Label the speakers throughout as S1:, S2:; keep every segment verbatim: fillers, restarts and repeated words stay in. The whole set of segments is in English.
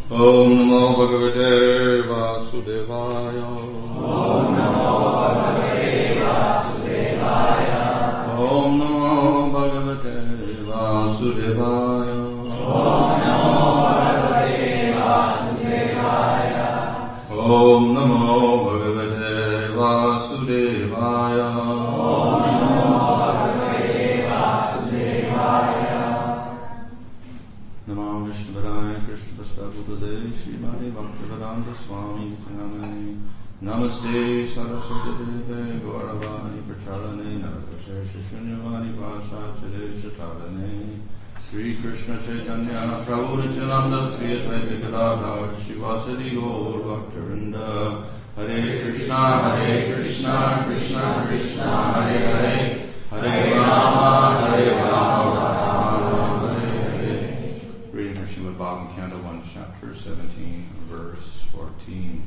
S1: Om Namo Bhagavate Vasudevaya. Om Namo Bhagavate Vasudevaya. Om Namo Bhagavate Vasudevaya. Om Namo Bhagavate Vasudevaya. Om Namo Bhagavate Vasudevaya. Om Namo Bhagavate Vasudevaya. Namo Vishnupadaya Krishna Prasthapudade Srimati Bhaktivedanta Swami Namaste. Namaste Saraswati Deve Gauravani Pracharane Narakashe Shunyavani Vashachale Shatarane Sri Krishna Chaitanya Prabhu Nityananda Sri Advaita Gadadhar Shivasati Gaur Bhaktarinda. Hare Krishna Hare Krishna Krishna Krishna Hare Hare Hare Rama Hare Rama Hare Hare. Reading from Srimad Bhagavatam Canto one Chapter seventeen Verse fourteen.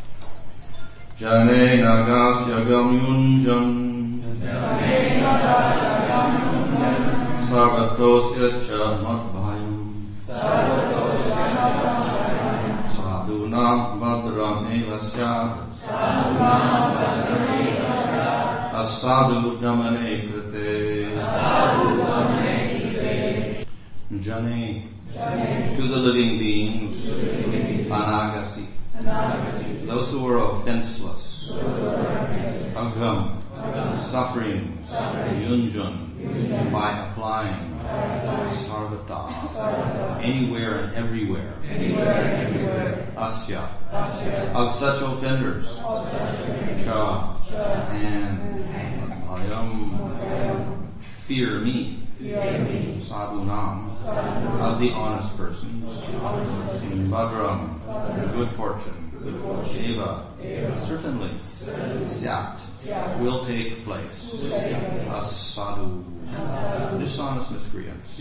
S1: Jane Nagasya Gamyunjan Jane Nagasya Gamyunjan Sarvatosya Cha Madbhayam Sarvatosya Cha Madbhayam Sadhunam Bhadram Evasya Sadhunam Bhadram Evasya Asadu Damane Krite Asadu Damane Krite. Jane, to the living beings, Anagasi, those who are offenseless, Agam, suffering, Yunjan, by applying, Sarvata, anywhere and everywhere, Asya, of such offenders, Cha, and Ayam, fear me, Sadhunam, of the honest persons, Bhadram, good fortune, Eva, certainly, Syat, will take place, Asadu, dishonest miscreants,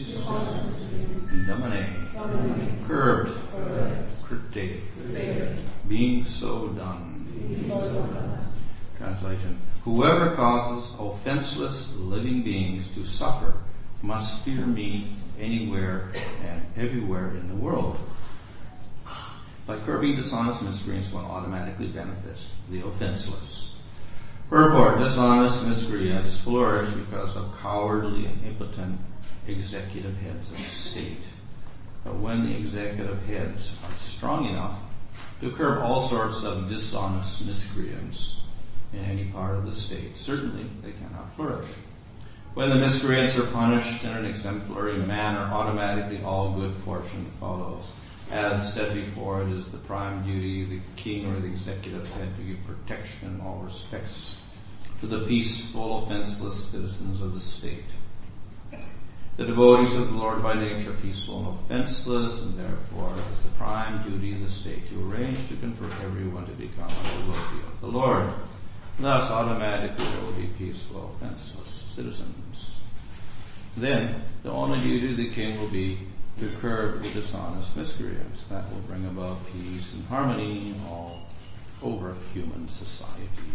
S1: Damane, curbed, Krite, being so done. Translation: whoever causes offenseless living beings to suffer must fear me anywhere and everywhere in the world. By curbing dishonest miscreants, one automatically benefits the offenseless. Purport: dishonest miscreants flourish because of cowardly and impotent executive heads of state. But when the executive heads are strong enough to curb all sorts of dishonest miscreants in any part of the state, certainly they cannot flourish. When the miscreants are punished in an exemplary manner, automatically all good fortune follows. As said before, it is the prime duty of the king or the executive head to give protection in all respects to the peaceful, offenseless citizens of the state. The devotees of the Lord by nature are peaceful and offenseless, and therefore it is the prime duty of the state to arrange to convert everyone to become a devotee of the Lord. Thus, automatically there will be peaceful, offenseless citizens. Then, the only duty of the king will be to curb the dishonest miscreants. That will bring about peace and harmony all over human society.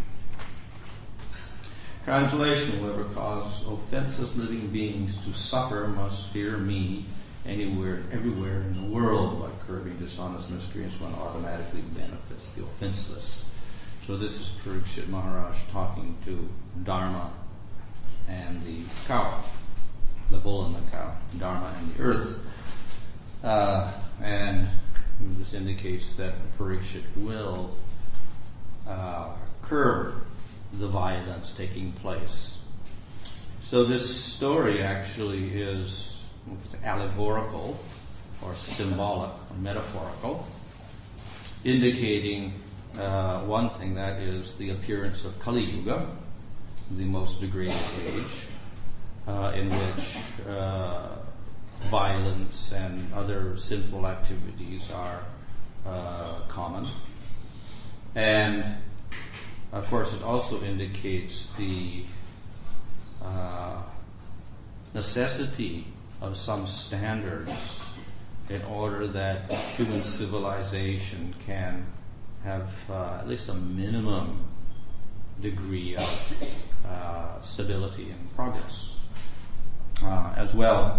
S1: Translation: whoever causes offenseless living beings to suffer must fear me anywhere, everywhere in the world. By curbing dishonest miscreants, one automatically benefits the offenseless. So this is Parikshit Maharaj talking to Dharma and the cow, the bull and the cow, Dharma and the earth. Uh, and this indicates that Parikshit will uh, curb the violence taking place. So this story actually is allegorical or symbolic or metaphorical, indicating uh, one thing, that is the appearance of Kali Yuga, the most degraded age, uh, in which uh, violence and other sinful activities are uh, common. And of course it also indicates the uh, necessity of some standards in order that human civilization can have uh, at least a minimum degree of uh, stability and progress. Uh, as well,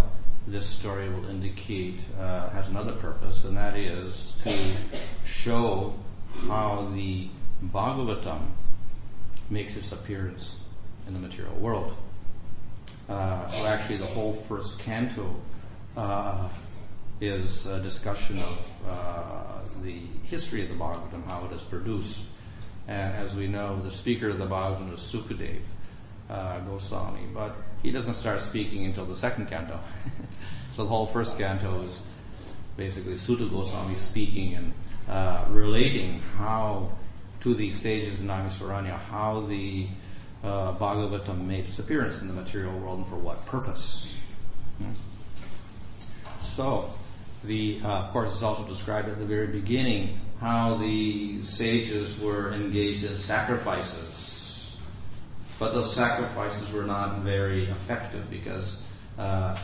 S1: this story will indicate uh, has another purpose, and that is to show how the Bhagavatam makes its appearance in the material world. Uh, so actually the whole first canto uh, is a discussion of uh, the history of the Bhagavatam, how it is produced. And as we know, the speaker of the Bhagavatam is Sukadeva uh, Goswami, but he doesn't start speaking until the second canto. So the whole first canto is basically Sutta Goswami speaking and uh, relating how, to the sages in Naimisaranya, how the uh, Bhagavatam made its appearance in the material world and for what purpose. Hmm? So, the uh, of course, it's also described at the very beginning how the sages were engaged in sacrifices. But those sacrifices were not very effective because uh,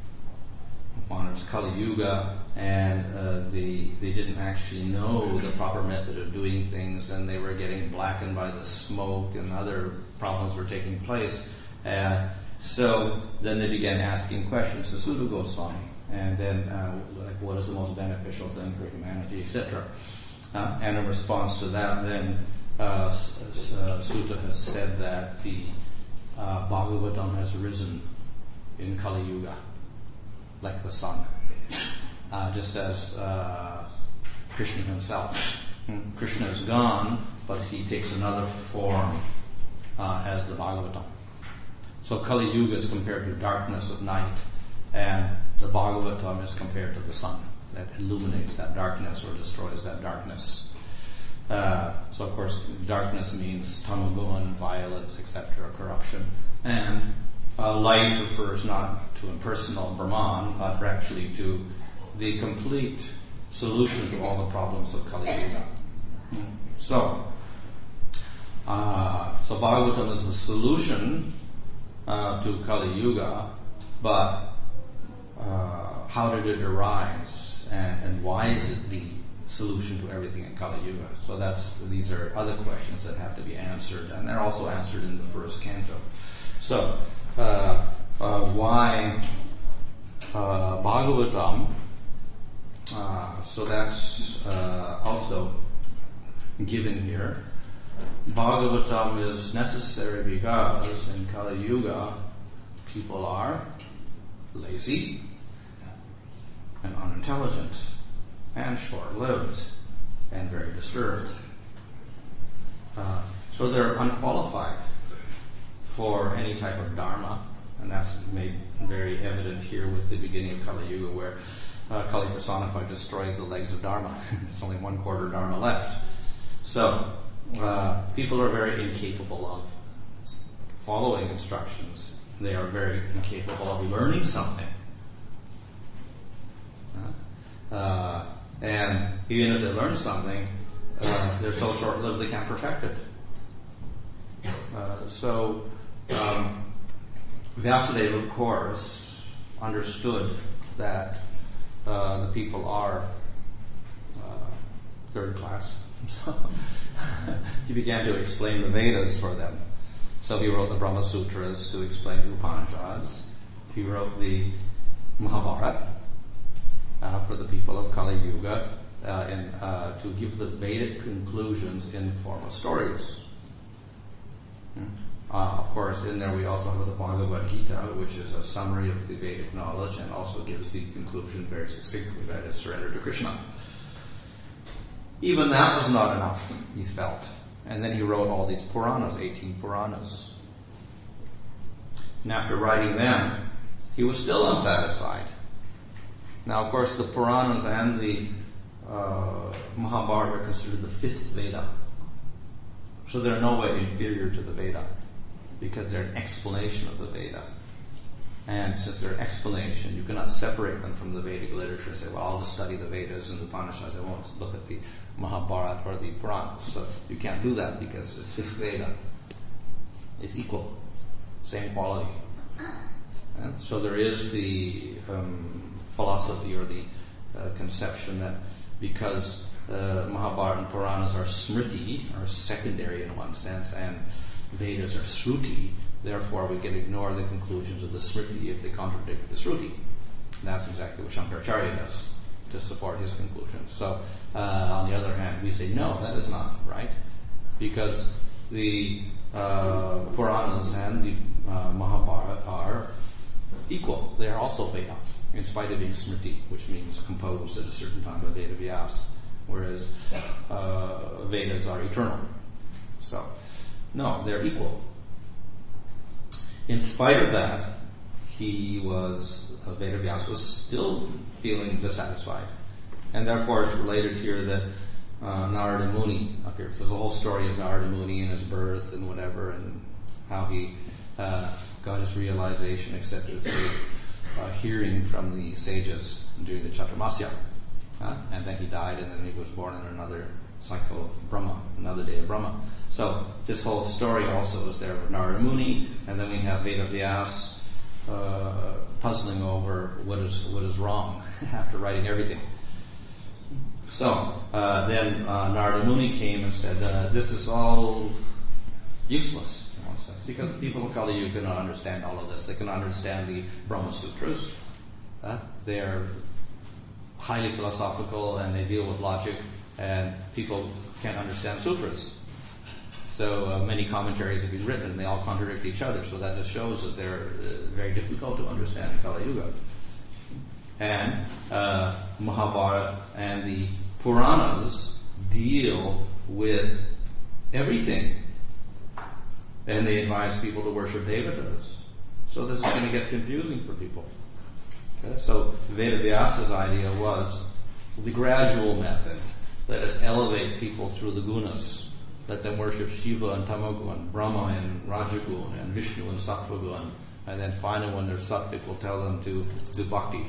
S1: one was Kali Yuga, and uh, they, they didn't actually know the proper method of doing things, and they were getting blackened by the smoke, and other problems were taking place. Uh, so then they began asking questions to Sutta Goswami, and then uh, like what is the most beneficial thing for humanity, et cetera. Uh, and in response to that, then uh, S- uh, Sutta has said that the uh, Bhagavatam has risen in Kali Yuga, like the sun, uh, just as uh, Krishna himself. Krishna is gone, but he takes another form uh, as the Bhagavatam. So Kali Yuga is compared to darkness of night, and the Bhagavatam is compared to the sun that illuminates that darkness or destroys that darkness. Uh, so of course, darkness means tamagun, violence, et cetera, corruption, and uh, light refers not to impersonal Brahman, but actually to the complete solution to all the problems of Kali Yuga. So, uh, so Bhagavatam is the solution uh, to Kali Yuga, but uh, how did it arise, and, and why is it the solution to everything in Kali Yuga? So that's these are other questions that have to be answered, and they're also answered in the first canto. So, uh, uh, why uh, Bhagavatam? Uh, so that's uh, also given here. Bhagavatam is necessary because in Kali Yuga people are lazy and unintelligent and short-lived and very disturbed. Uh, so they're unqualified for any type of dharma, and that's made very evident here with the beginning of Kali Yuga, where uh, Kali personified destroys the legs of dharma. There's only one quarter dharma left. So uh, people are very incapable of following instructions. They are very incapable of learning something. Uh, uh, and even if they learn something, uh, they're so short-lived they can't perfect it. Uh, so um, Vyasadeva, of course, understood that uh, the people are uh, third class. So he began to explain the Vedas for them. So he wrote the Brahma Sutras to explain the Upanishads. He wrote the Mahabharata uh, for the people of Kali Yuga uh, and uh, to give the Vedic conclusions in the form of stories. Hmm. Uh, of course, in there we also have the Bhagavad Gita, which is a summary of the Vedic knowledge and also gives the conclusion very succinctly, that is surrender to Krishna. Even that was not enough, he felt. And then he wrote all these Puranas, eighteen Puranas. And after writing them, he was still unsatisfied. Now, of course, the Puranas and the uh, Mahabharata are considered the fifth Veda. So they're in no way inferior to the Veda, because they're an explanation of the Veda. And since they're an explanation, you cannot separate them from the Vedic literature and say, well, I'll just study the Vedas and the Upanishads, I won't look at the Mahabharata or the Puranas. So you can't do that because it's fifth Veda. It's equal, same quality. And so there is the um, philosophy or the uh, conception that because uh, Mahabharata and Puranas are smriti, are secondary in one sense, and Vedas are shruti, therefore we can ignore the conclusions of the smriti if they contradict the shruti. And that's exactly what Shankaracharya does to support his conclusions. So, uh, on the other hand, we say, no, that is not right, because the uh, Puranas and the uh, Mahabharata are equal. They are also Veda, in spite of being Smriti, which means composed at a certain time by Veda Vyas, whereas uh, Vedas are eternal. So, no, they're equal. In spite of that, he was, uh, Veda Vyas was still feeling dissatisfied. And therefore it's related here that uh, Narada Muni appears. There's a whole story of Narada Muni and his birth and whatever, and how he uh, got his realization, et cetera, through uh, hearing from the sages during the Chaturmasya. Uh, and then he died, and then he was born in another cycle of Brahma, another day of Brahma. So this whole story also is there with Narada Muni, and then we have Veda Vyas uh, puzzling over what is what is wrong after writing everything. So uh, then uh, Narada Muni came and said, uh, this is all useless, in one sense, because the people of Kali Yuga cannot understand all of this. They cannot understand the Brahma Sutras. Uh, they are highly philosophical, and they deal with logic, and people can't understand sutras. So uh, many commentaries have been written, and they all contradict each other. So that just shows that they're uh, very difficult to understand in Kali Yuga. And uh, Mahabharata and the Puranas deal with everything, and they advise people to worship devatas. So this is going to get confusing for people. Okay? So Veda Vyasa's idea was the gradual method. Let us elevate people through the gunas. Let them worship Shiva and Tamagun, Brahma and Rajagun, and Vishnu and Sattvagun. And then finally, when they're sattvic, we'll tell them to do bhakti.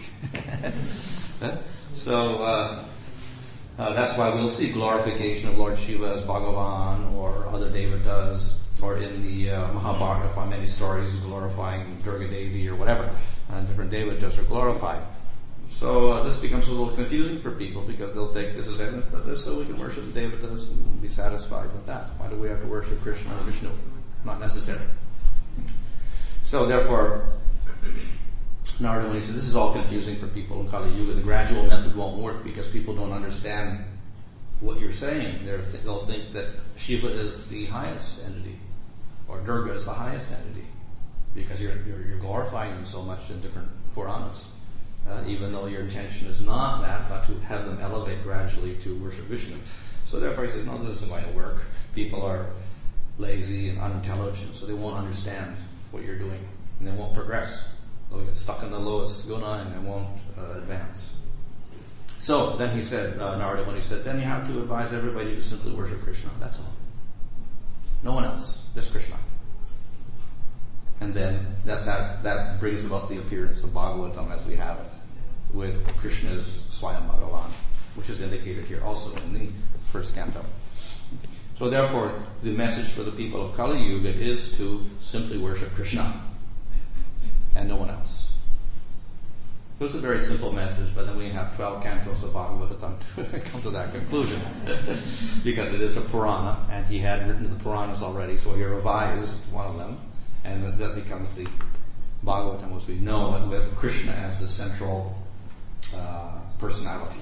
S1: so uh, uh, that's why we'll see glorification of Lord Shiva as Bhagavan, or other devatas, or in the uh, Mahabharata, find many stories glorifying Durga Devi or whatever. And different devatas are glorified. So uh, this becomes a little confusing for people, because they'll take this as evidence for this, so we can worship the devatas and be satisfied with that. Why do we have to worship Krishna or Vishnu? Not necessary. So therefore, Narada Muni said, this is all confusing for people in Kali Yuga. The gradual method won't work because people don't understand what you're saying. They're th- they'll think that Shiva is the highest entity, or Durga is the highest entity, because you're, you're, you're glorifying them so much in different Puranas. Uh, even though your intention is not that, but to have them elevate gradually to worship Vishnu. So therefore he says, no, this isn't going to work. People are lazy and unintelligent, so they won't understand what you're doing, and they won't progress. They'll get stuck in the lowest guna, and they won't uh, advance. So then he said, uh, Narada, when he said, then you have to advise everybody to simply worship Krishna. That's all. No one else, just Krishna. And then that, that, that brings about the appearance of Bhagavatam as we have it, with Krishna's Swayam Bhagavan, which is indicated here also in the first canto. So therefore, the message for the people of Kali Yuga is to simply worship Krishna and no one else. So it's a very simple message, but then we have twelve cantos of Bhagavatam to come to that conclusion. Because it is a Purana, and he had written the Puranas already, so he revised one of them, and that becomes the Bhagavatam as we know it, with Krishna as the central uh, personality.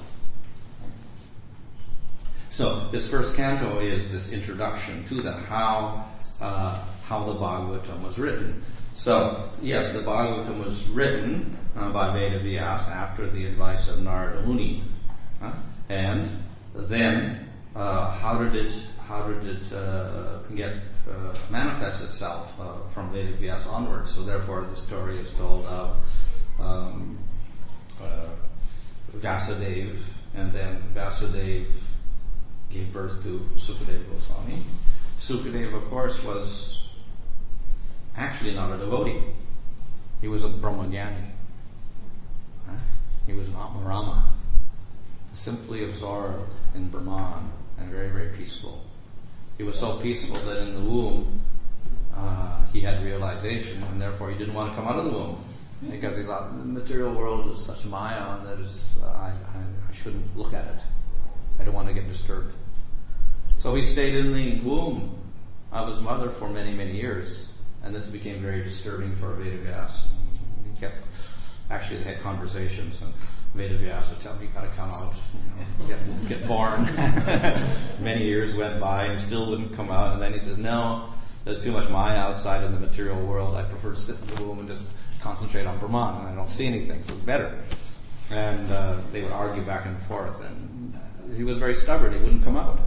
S1: So this first canto is this introduction to that, how uh, how the Bhagavatam was written. So yes, the Bhagavatam was written uh, by Veda Vyasa after the advice of Narada Muni, uh, and then uh, how did it how did it uh, get uh, manifest itself uh, from Veda Vyasa onwards? So therefore, the story is told of um, uh, Vyasadeva, and then Vyasadeva gave birth to Sukadeva Goswami. Sukadeva, of course, was actually not a devotee. He was a Brahmajnani. Huh? He was an Atmarama, simply absorbed in Brahman and very, very peaceful. He was so peaceful that in the womb uh, he had realization, and therefore he didn't want to come out of the womb, because he thought the material world is such maya that is, uh, I, I, I shouldn't look at it. I don't want to get disturbed. So he stayed in the womb of his mother for many, many years, and this became very disturbing for Veda Vyasa. He kept actually they had conversations, and Vedavyas would tell me, you got to come out, you know, get, get born. Many years went by and still wouldn't come out, and then he said, no, there's too much Maya outside in the material world. I prefer to sit in the womb and just concentrate on Brahman, and I don't see anything, so it's better. And uh, they would argue back and forth, and he was very stubborn. He wouldn't come out.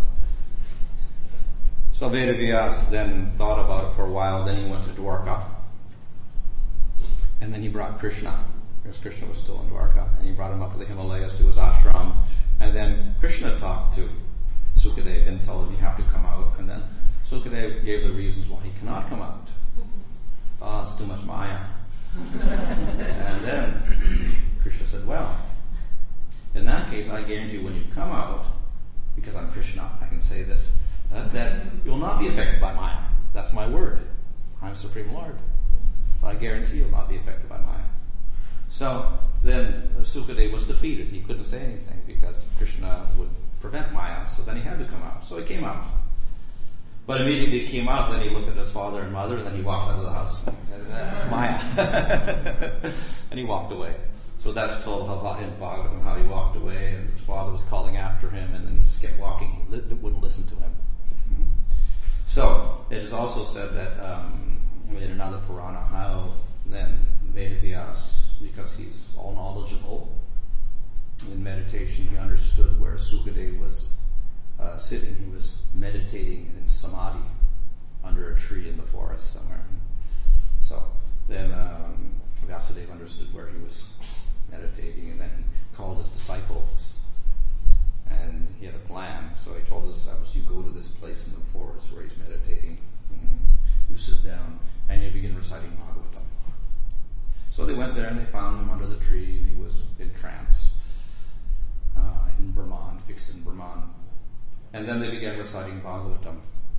S1: So Vedavyas then thought about it for a while. Then he went to Dwarka, and then he brought Krishna, because Krishna was still in Dwarka, and he brought him up to the Himalayas to his ashram. And then Krishna talked to Sukadeva and told him, you have to come out. And then Sukadeva gave the reasons why he cannot come out. Ah, oh, it's too much Maya. And then Krishna said, well, in that case, I guarantee when you come out, because I'm Krishna, I can say this, uh, that you will not be affected by Maya. That's my word. I'm Supreme Lord. So I guarantee you'll not be affected by Maya. So then Sukadeva was defeated. He couldn't say anything because Krishna would prevent Maya, so then he had to come out. So he came out. But immediately he came out, then he looked at his father and mother, and then he walked out of the house. Maya. And he walked away. So that's told in Bhagavatam how he walked away, and his father was calling after him, and then he just kept walking. He li- wouldn't listen to him. So it is also said that um, in another Purana how then Vedavyas, because he's all knowledgeable in meditation, he understood where Sukadeva was uh, sitting. He was meditating in samadhi under a tree in the forest somewhere. So then um, Vyasadeva understood where he was meditating, and then he called his disciples, and he had a plan. So he told his disciples, you go to this place in the forest where he's meditating, you sit down, and you begin reciting Bhagavatam. So they went there and they found him under the tree, and he was in trance, uh, in Brahman, fixed in Brahman. And then they began reciting Bhagavatam.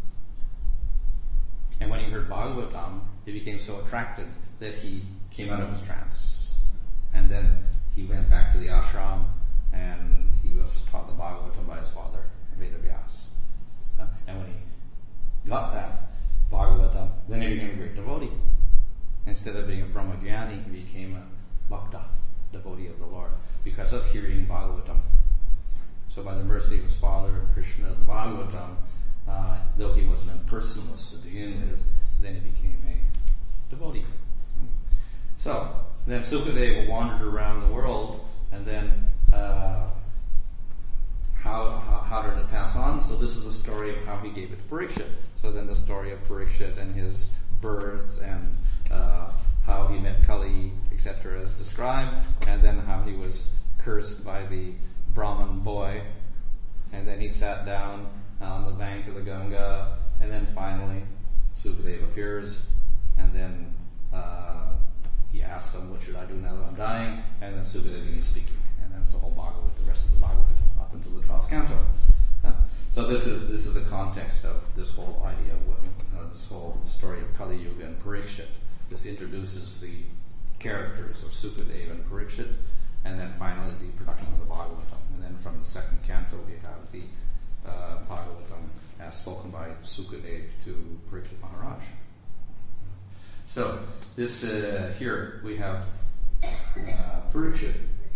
S1: And when he heard Bhagavatam, he became so attracted that he came out of his trance. And then he went back to the ashram, and he was taught the Bhagavatam by his father, Vedavyas. Uh, and when he got that Bhagavatam, then he became a great devotee. Instead of being a Brahmagyani, he became a Bhakta, devotee of the Lord, because of hearing Bhagavatam. So by the mercy of his father, Krishna, the Bhagavatam, uh, though he was an impersonalist to begin with, then he became a devotee. So then Sukadeva wandered around the world, and then uh, how, how how did it pass on? So this is the story of how he gave it to Parikshit. So then the story of Parikshit and his birth, and uh, how he met Kali, et cetera, is described, and then how he was cursed by the Brahmin boy, and then he sat down on the bank of the Ganga, and then finally Sukadeva appears, and then uh, he asks him, what should I do now that I'm dying? And then Sukadeva is speaking, and that's the whole Bhagavad, the rest of the Bhagavad up until the twelfth canto. Yeah? So this is this is the context of this whole idea of what, uh, this whole story of Kali Yuga and Parikshit. This introduces the characters of Sukadeva and Parikshit, and then finally the production of the Bhagavatam. And then from the second canto we have the uh, Bhagavatam as spoken by Sukadeva to Parikshit Maharaj. So this uh, here we have uh, Parikshit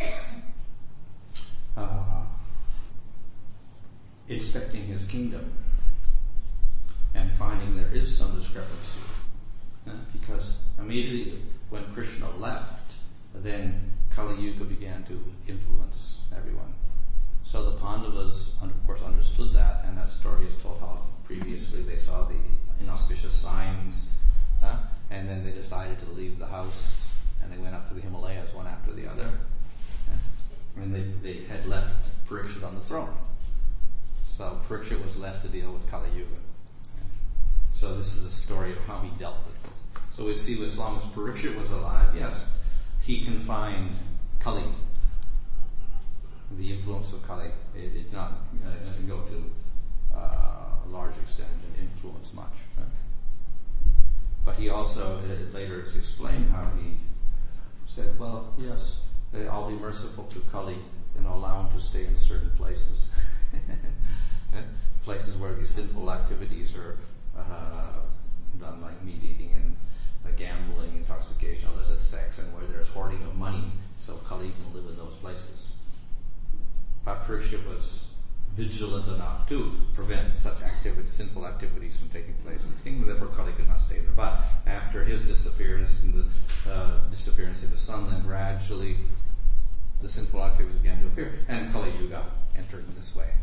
S1: uh, inspecting his kingdom and finding there is some discrepancy. Uh, because immediately when Krishna left, then Kali Yuga began to influence everyone. So the Pandavas, of course, understood that, and that story is told how previously they saw the inauspicious signs, uh, and then they decided to leave the house, and they went up to the Himalayas one after the other, uh, and they, they had left Parikshit on the throne. So Parikshit was left to deal with Kali Yuga. So this is the story of how he dealt with it. So we see as long as Parikshit was alive, yes, he confined Kali. The influence of Kali, it did not uh, go to uh, a large extent and influence much. Right? But he also, it, later it's explained how he said, well, yes, I'll be merciful to Kali and I'll allow him to stay in certain places. Places where these sinful activities are uh, done, like meat eating and like gambling, intoxication, illicit sex, and where there's hoarding of money, so Kali can live in those places. But Parikshit was vigilant enough to prevent such activities, sinful activities from taking place in his kingdom, therefore Kali could not stay there. But after his disappearance and the uh, disappearance of his son, then gradually the sinful activities began to appear, and Kali Yuga entered in this way.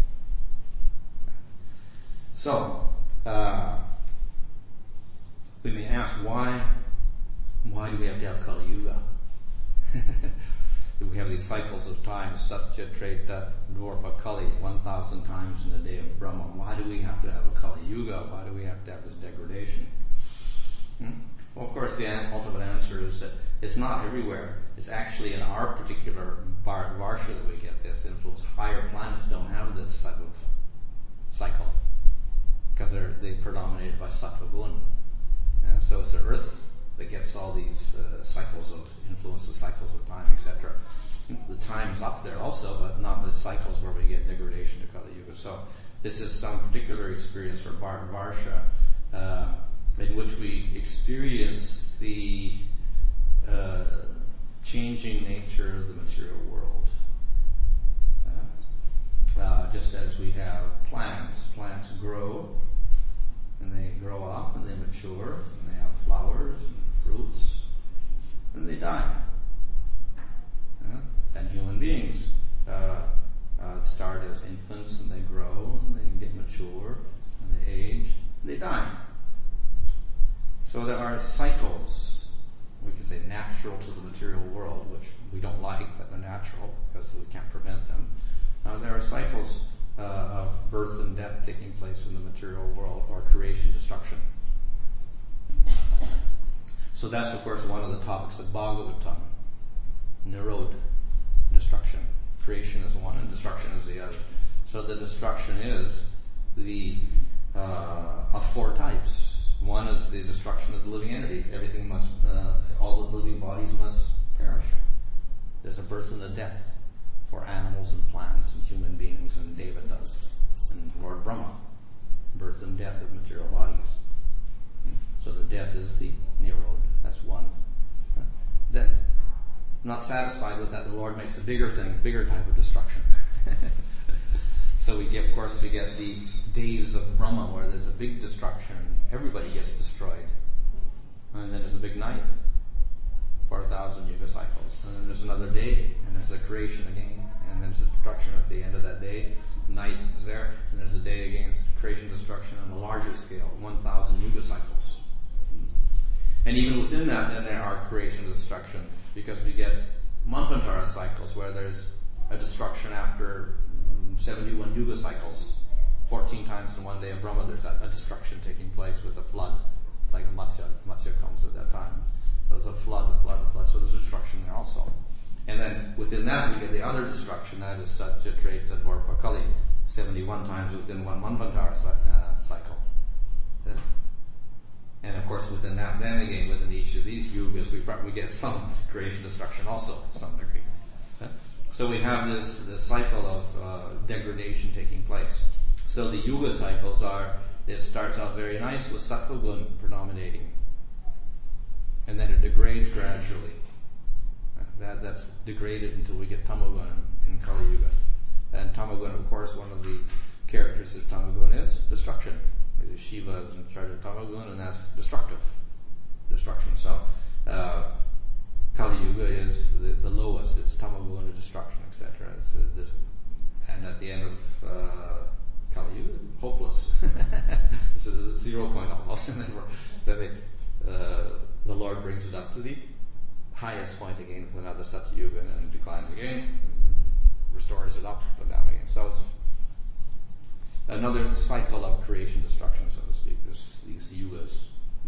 S1: So, uh, we may ask, why why do we have to have Kali Yuga? We have these cycles of time, Satya, Treta, Dwarpa, Kali, one thousand times in the day of Brahma. Why do we have to have a Kali Yuga? Why do we have to have this degradation? Hmm? Well, of course, the ultimate answer is that it's not everywhere. It's actually in our particular Varsha that we get this influence. Higher planets don't have this type of cycle because they're they predominated by Sattva Gun. And so it's the Earth that gets all these uh, cycles of influences, cycles of time, et cetera. The time's up there also, but not the cycles where we get degradation to Kali Yuga. So this is some particular experience for Var- Varsha, uh, in which we experience the uh, changing nature of the material world. Uh, uh, just as we have plants, plants grow, and they grow up, and they mature, and they have flowers and fruits, and they die. Uh, and human beings uh, uh, start as infants, and they grow, and they get mature, and they age, and they die. So there are cycles, we can say natural to the material world, which we don't like, but they're natural because we can't prevent them. Uh, there are cycles uh, of birth and death taking place in the material world, or creation, destruction. So that's, of course, one of the topics of Bhagavatam. Nirod, destruction. Creation is one, and destruction is the other. So the destruction is the uh, of four types. One is the destruction of the living entities. Everything must, uh, all the living bodies must perish. There's a birth and a death for animals and plants and human beings, and David does, and Lord Brahma. Birth and death of material bodies. So the death is the Nirod. That's one. Then, not satisfied with that, the Lord makes a bigger thing, bigger type of destruction. So we get, of course, we get the days of Brahma, where there's a big destruction. Everybody gets destroyed. And then there's a big night, four thousand yuga cycles. And then there's another day, and there's the creation again. And then there's the destruction at the end of that day. Night is there, and there's a day again, creation, destruction on a larger scale, one thousand yuga cycles. And even within that, then there are creation and destruction, because we get Manvantara cycles, where there's a destruction after seventy-one yuga cycles. fourteen times in one day of Brahma, there's a, a destruction taking place with a flood, like the Matsya. Matsya comes at that time. There's a flood, a flood, a flood, so there's destruction there also. And then within that, we get the other destruction, that is Satya, Treta, Dwarpa, Kali, seventy-one times within one Manvantara uh, cycle. Yeah? And of course, within that, then again, within each of these yugas, we probably get some creation, destruction also, to some degree. Yeah? So we have this, this cycle of uh, degradation taking place. So the yuga cycles are, it starts out very nice with Sattva Gun predominating. And then it degrades gradually. That, that's degraded until we get Tamagun in Kali Yuga. And Tamagun, of course, one of the characteristics of Tamagun is destruction. Shiva is in charge of Tamagun, and that's destructive. Destruction. So, uh, Kali Yuga is the, the lowest. It's Tamagun, destruction, et cetera. Uh, this, and at the end of uh, Kali Yuga, hopeless. It's a zero point almost. And then, then they, uh, the Lord brings it up to the highest point again with another Satya Yuga, and then declines again, and restores it up and down again. So it's another cycle of creation, destruction, so to speak, this, these yugas.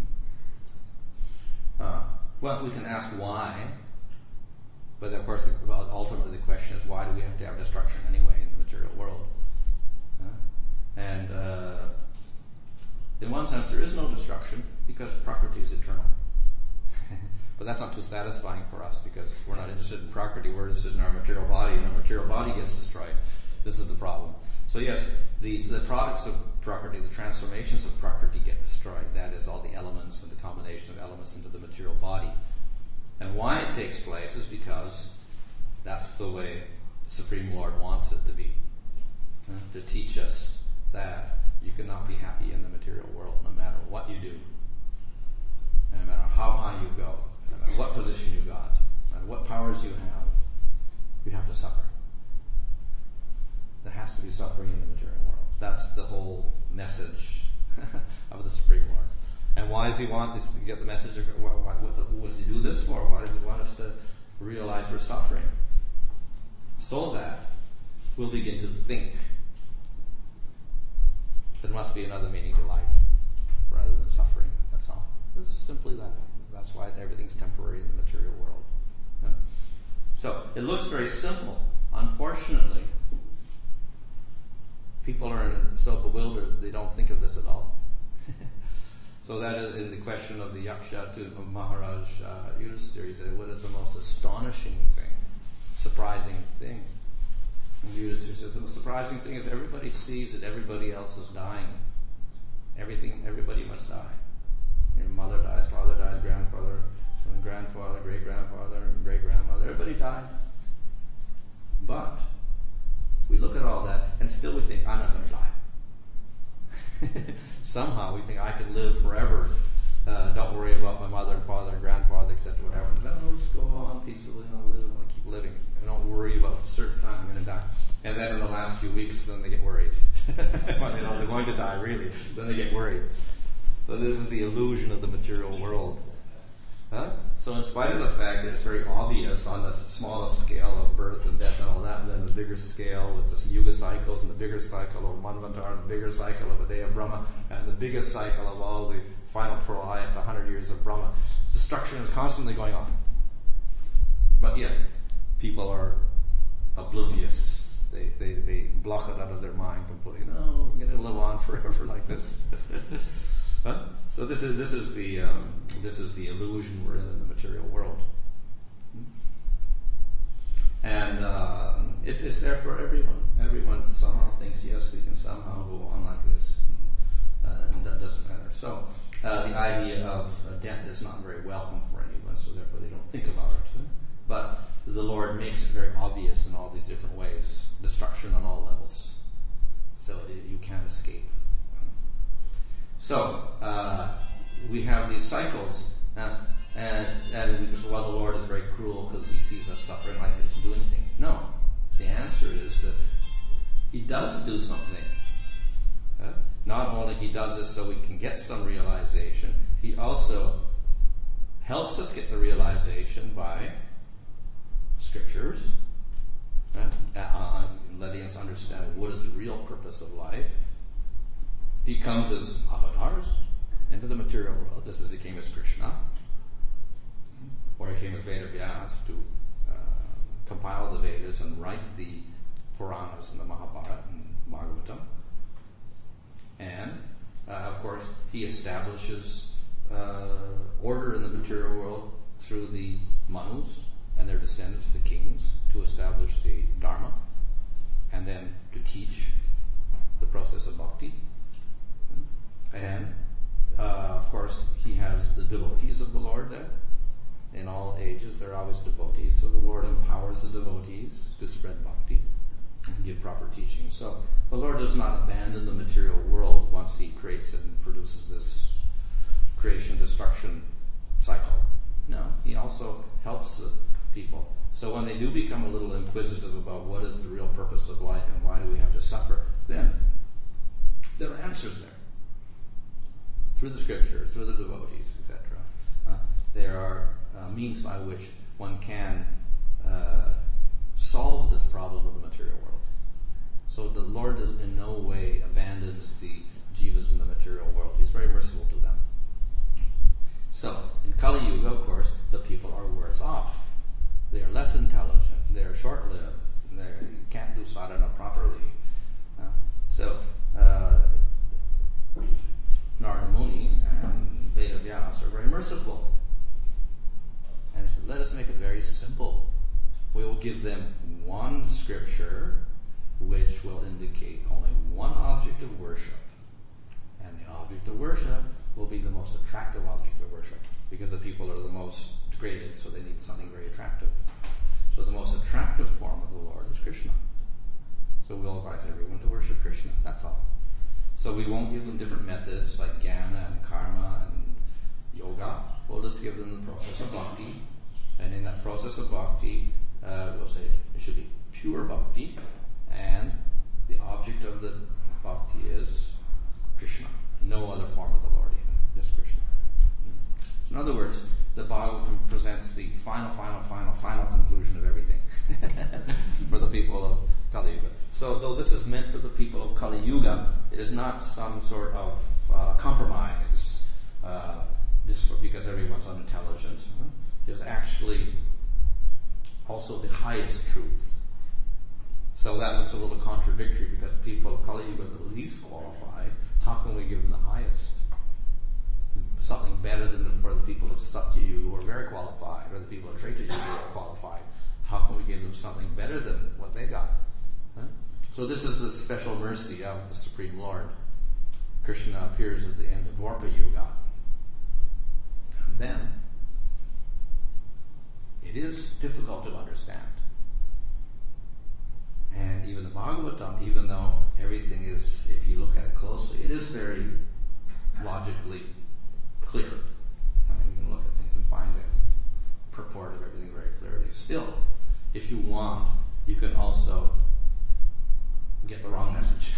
S1: Uh, well, we can ask why, but of course, the, ultimately the question is, why do we have to have destruction anyway in the material world? Uh, and uh, in one sense, there is no destruction because Prakriti is eternal. But that's not too satisfying for us, because we're not interested in Prakriti, we're interested in our material body, and our material body gets destroyed. This is the problem. So yes, the, the products of Prakriti, the transformations of Prakriti get destroyed. That is all the elements and the combination of elements into the material body. And why it takes place is because that's the way the Supreme Lord wants it to be. Uh, to teach us that you cannot be happy in the material world no matter what you do. No matter how high you go. No matter what position you got. No matter what powers you have. You have to suffer. There has to be suffering in the material world. That's the whole message of the Supreme Lord. And why does he want this to get the message? Why, why, what does he do this for? Why does he want us to realize we're suffering? So that we'll begin to think there must be another meaning to life rather than suffering. That's all. It's simply that. That's why everything's temporary in the material world. Yeah? So it looks very simple. Unfortunately, people are so bewildered they don't think of this at all. So that is in the question of the Yaksha to Maharaj uh, Yudhisthira. He said, what is the most astonishing thing, surprising thing? And Yudhisthira says, the most surprising thing is everybody sees that everybody else is dying. Everything, everybody must die. Your mother dies, father dies, grandfather, grandfather, great-grandfather, great-grandmother. Everybody died. But we look at all that and still we think, I'm not going to die. Somehow we think I can live forever. Uh, don't worry about my mother and father and grandfather, et cetera, whatever. No, just go on peacefully and I'll live. I'll keep living. I don't worry about a certain time I'm going to die. And then in the last few weeks, then they get worried. When they know they're going to die, really, then they get worried. So this is the illusion of the material world. Huh? So in spite of the fact that it's very obvious on the smallest scale of birth and death and all that, and then the bigger scale with the Yuga cycles and the bigger cycle of Manvantara and the bigger cycle of Adaya Brahma and the biggest cycle of all the final pralaya after one hundred years of Brahma, destruction is constantly going on. But yet, people are oblivious. They, they, they block it out of their mind completely. No, we're going to live on forever like this. Huh? So this is this is the um, this is the illusion we're in in the material world, and uh, it, it's there for everyone. Everyone somehow thinks, yes, we can somehow go on like this, uh, and that doesn't matter. So uh, the idea of uh, death is not very welcome for anyone, so therefore they don't think about it. But the Lord makes it very obvious in all these different ways, destruction on all levels, so it, you can't escape. So, uh, we have these cycles, uh, and, and we say, well, the Lord is very cruel because he sees us suffering like he doesn't do anything. No. The answer is that he does do something. Uh, not only he does this so we can get some realization, he also helps us get the realization by scriptures, uh, uh, letting us understand what is the real purpose of life. He comes as avatars into the material world, just as he came as Krishna, or he came as Vedavyas to uh, compile the Vedas and write the Puranas and the Mahabharata and Bhagavatam. And, uh, of course, he establishes uh, order in the material world through the Manus and their descendants, the kings, to establish the Dharma, and then to teach the process of bhakti. And, uh, of course, he has the devotees of the Lord there. In all ages, there are always devotees. So the Lord empowers the devotees to spread bhakti and give proper teaching. So the Lord does not abandon the material world once he creates it and produces this creation-destruction cycle. No, he also helps the people. So when they do become a little inquisitive about what is the real purpose of life and why do we have to suffer, then there are answers there. Through the scriptures, through the devotees, et cetera. Uh, there are uh, means by which one can uh, solve this problem of the material world. So the Lord does in no way abandons the jivas in the material world. He's very merciful to them. So in Kali Yuga, of course, the people are worse off. They are less intelligent. They are short-lived. They can't do sadhana properly. Uh, so. Uh, Narada Muni and Vedavyas are very merciful. And he said, let us make it very simple. We will give them one scripture which will indicate only one object of worship will be the most attractive object of worship, because the people are the most degraded, so they need something very attractive. So the most attractive form of the Lord is Krishna. So we'll advise everyone to worship Krishna, that's all. So we won't give them different methods like jnana and karma and yoga. We'll just give them the process of bhakti. And in that process of bhakti, uh, we'll say it should be pure bhakti, and the object of the bhakti is Krishna. No other form of the Lord even, just Krishna. So in other words, the Bhagavatam presents the final, final, final, final conclusion of everything for the people of Kali Yuga. So though this is meant for the people of Kali Yuga, it is not some sort of uh, compromise uh, just for, because everyone's unintelligent. It is actually also the highest truth. So that looks a little contradictory, because people of Kali Yuga are the least qualified. How can we give them the highest? Something better than the, for the people of Satya Yuga who are very qualified, or the people of Treta Yuga who are qualified. How can we give them something better than what they got? Huh? So this is the special mercy of the Supreme Lord. Krishna appears at the end of Dwapara Yuga. And then, it is difficult to understand. And even the Bhagavatam, even though everything is, if you look at it closely, it is very logically clear. I mean, you can look at things and find the purport of everything very clearly. Still, if you want, you can also get the wrong message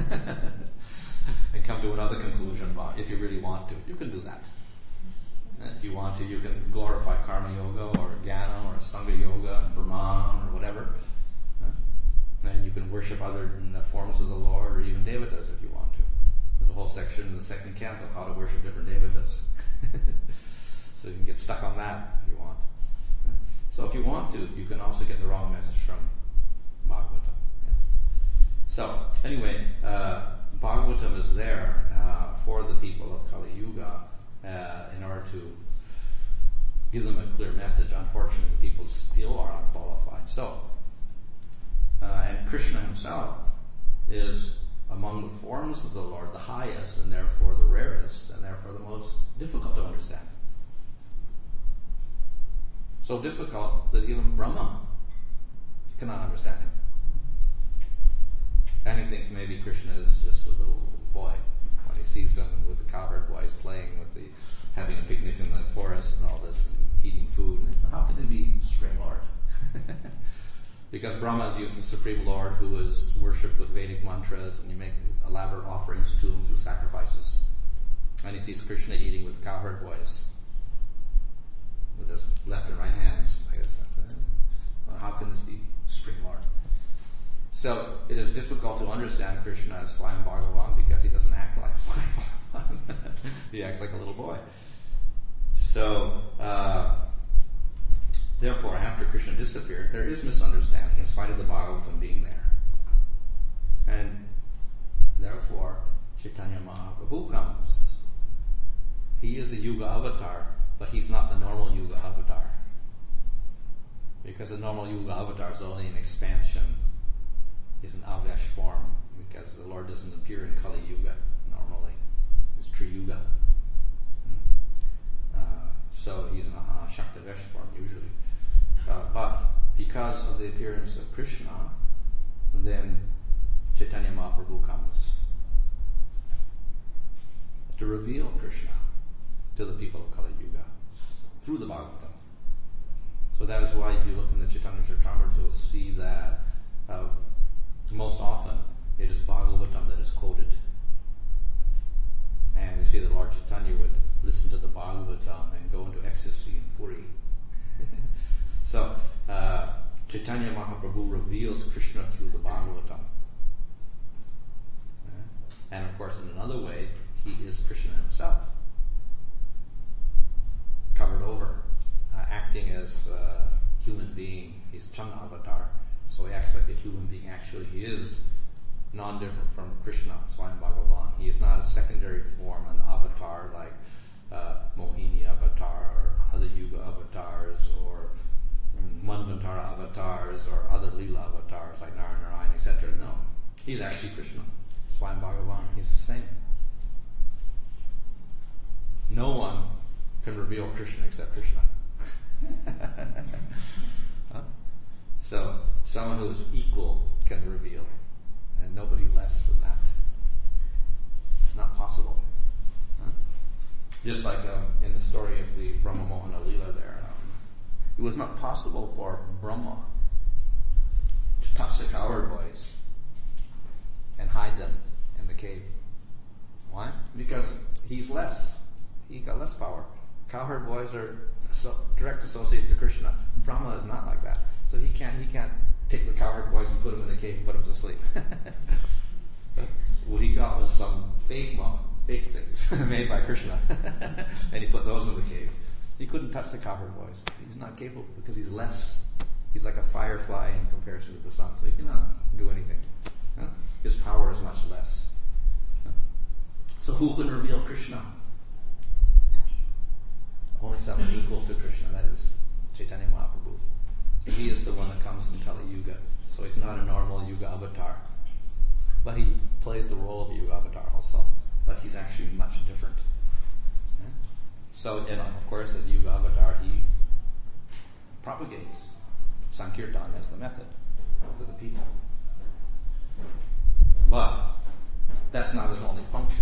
S1: and come to another conclusion about, if you really want to. You can do that. And if you want to, you can glorify Karma Yoga or Jnana or Astanga Yoga, Brahman or whatever. And you can worship other forms of the Lord, or even devatas if you want to. There's a whole section in the second canto how to worship different devatas. So you can get stuck on that if you want. So if you want to, you can also get the wrong message from Bhagavatam. Yeah. So anyway, uh, Bhagavatam is there uh, for the people of Kali Yuga uh, in order to give them a clear message. Unfortunately, people still are unqualified. So, uh, and Krishna himself is among the forms of the Lord the highest, and therefore the rarest, and therefore the most difficult to understand. So difficult that even Brahma cannot understand him. And he thinks maybe Krishna is just a little boy when he sees them with the cowherd boys playing with the, having a picnic in the forest and all this, and eating food. And how can they be Supreme Lord? Because Brahma is used as Supreme Lord, who is worshipped with Vedic mantras, and you make elaborate offerings to him through sacrifices. And he sees Krishna eating with the cowherd boys, with his left and right hands. I guess. Well, how can this be Supreme Lord? So it is difficult to understand Krishna as Swayam Bhagavan, because he doesn't act like Swayam Bhagavan. He acts like a little boy. So, uh, therefore, after Krishna disappeared, there is misunderstanding in spite of the Bhagavatam being there. And therefore, Chaitanya Mahaprabhu comes. He is the Yuga avatar, but he's not the normal Yuga avatar. Because the normal Yuga avatar is only an expansion, is an Avesh form, because the Lord doesn't appear in Kali Yuga normally. It's Tri Yuga. Uh, so he's an uh, Shaktavesh form usually. Uh, but because of the appearance of Krishna, then Chaitanya Mahaprabhu comes to reveal Krishna to the people of Kali Yuga through the Bhagavatam. So that is why if you look in the Chaitanya Charitamrita, you'll see that uh, most often it is Bhagavatam that is quoted. And we see that Lord Chaitanya would listen to the Bhagavatam and go into ecstasy in Puri. So, uh, Chaitanya Mahaprabhu reveals Krishna through the Bhagavatam. Uh, and of course, in another way, he is Krishna himself. Covered over, uh, acting as a human being. He's Chanda avatar, so he acts like a human being. Actually, he is non-different from Krishna, Swayam Bhagavan. He is not a secondary form, an avatar like uh, Mohini avatar or other Yuga avatars or Manvantara avatars or other Leela avatars like Narayana, et cetera. No, he's actually Krishna, Swayam Bhagavan. He's the same. can reveal Krishna except Krishna. Huh? So, someone who is equal can reveal, and nobody less than that. It's not possible. Huh? Just like um, in the story of the Brahma Mohana Leela there, um, it was not possible for Brahma to touch the cowherd boys and hide them in the cave. Why? Because he's less. He got less power. Cowherd boys are so direct associates to Krishna. Brahma is not like that. So he can't he can't take the cowherd boys and put them in the cave and put them to sleep. What he got was some fake mo- fake things made by Krishna. And he put those in the cave. He couldn't touch the cowherd boys. He's not capable because he's less. He's like a firefly in comparison to the sun. So he cannot do anything. Huh? His power is much less. Huh? So who can reveal Krishna? Only someone equal to Krishna, that is Chaitanya Mahaprabhu. So he is the one that comes in Kali Yuga. So he's not a normal Yuga avatar. But he plays the role of a Yuga avatar also. But he's actually much different. Yeah? So, and of course, as Yuga avatar, he propagates Sankirtan as the method for the people. But that's not his only function.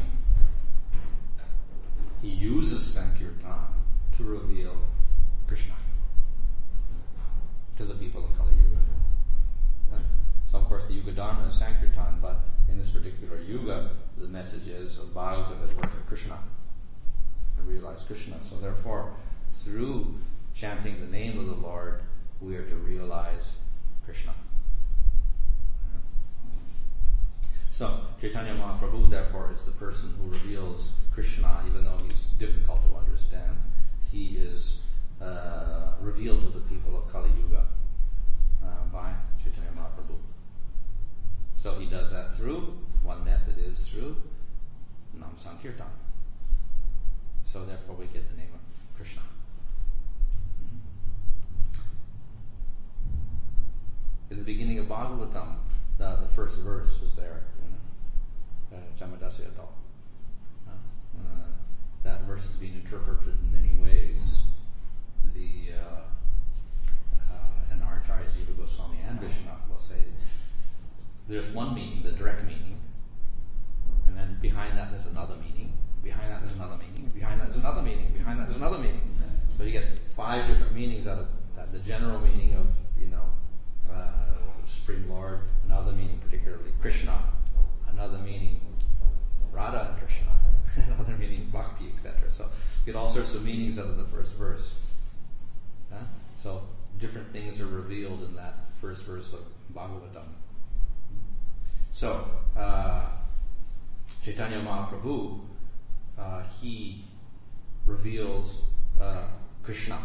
S1: He uses Sankirtan to reveal Krishna to the people of Kali Yuga. Right? So of course the Yuga Dharma is Sankirtan, but in this particular Yuga, the message is of Bhagavatam is worship Krishna and realize Krishna. So therefore, through chanting the name of the Lord, we are to realize Krishna. So Chaitanya Mahaprabhu, therefore, is the person who reveals Krishna, even though he's difficult to understand. He is uh, revealed to the people of Kali Yuga uh, by Chaitanya Mahaprabhu. So he does that through, one method is through Nam Sankirtan. So therefore we get the name of Krishna. Mm-hmm. In the beginning of Bhagavatam, the, the first verse is there. Jamadasya Dal. Uh, that verse is being interpreted in many ways. The uh, uh, and our Acharya Jiva Goswami and Vishwanath will say there's one meaning, the direct meaning, and then behind that there's another meaning. Behind that there's another meaning. Behind that there's another meaning. Behind that there's another meaning. So you get five different meanings out of that. The general meaning of you know uh, Supreme Lord, another meaning particularly Krishna, another meaning Radha and Krishna, another meaning Bhakti, et cetera. So you get all sorts of meanings out of the first verse. Huh? So different things are revealed in that first verse of Bhagavatam. So uh, Chaitanya Mahaprabhu, uh, he reveals uh, Krishna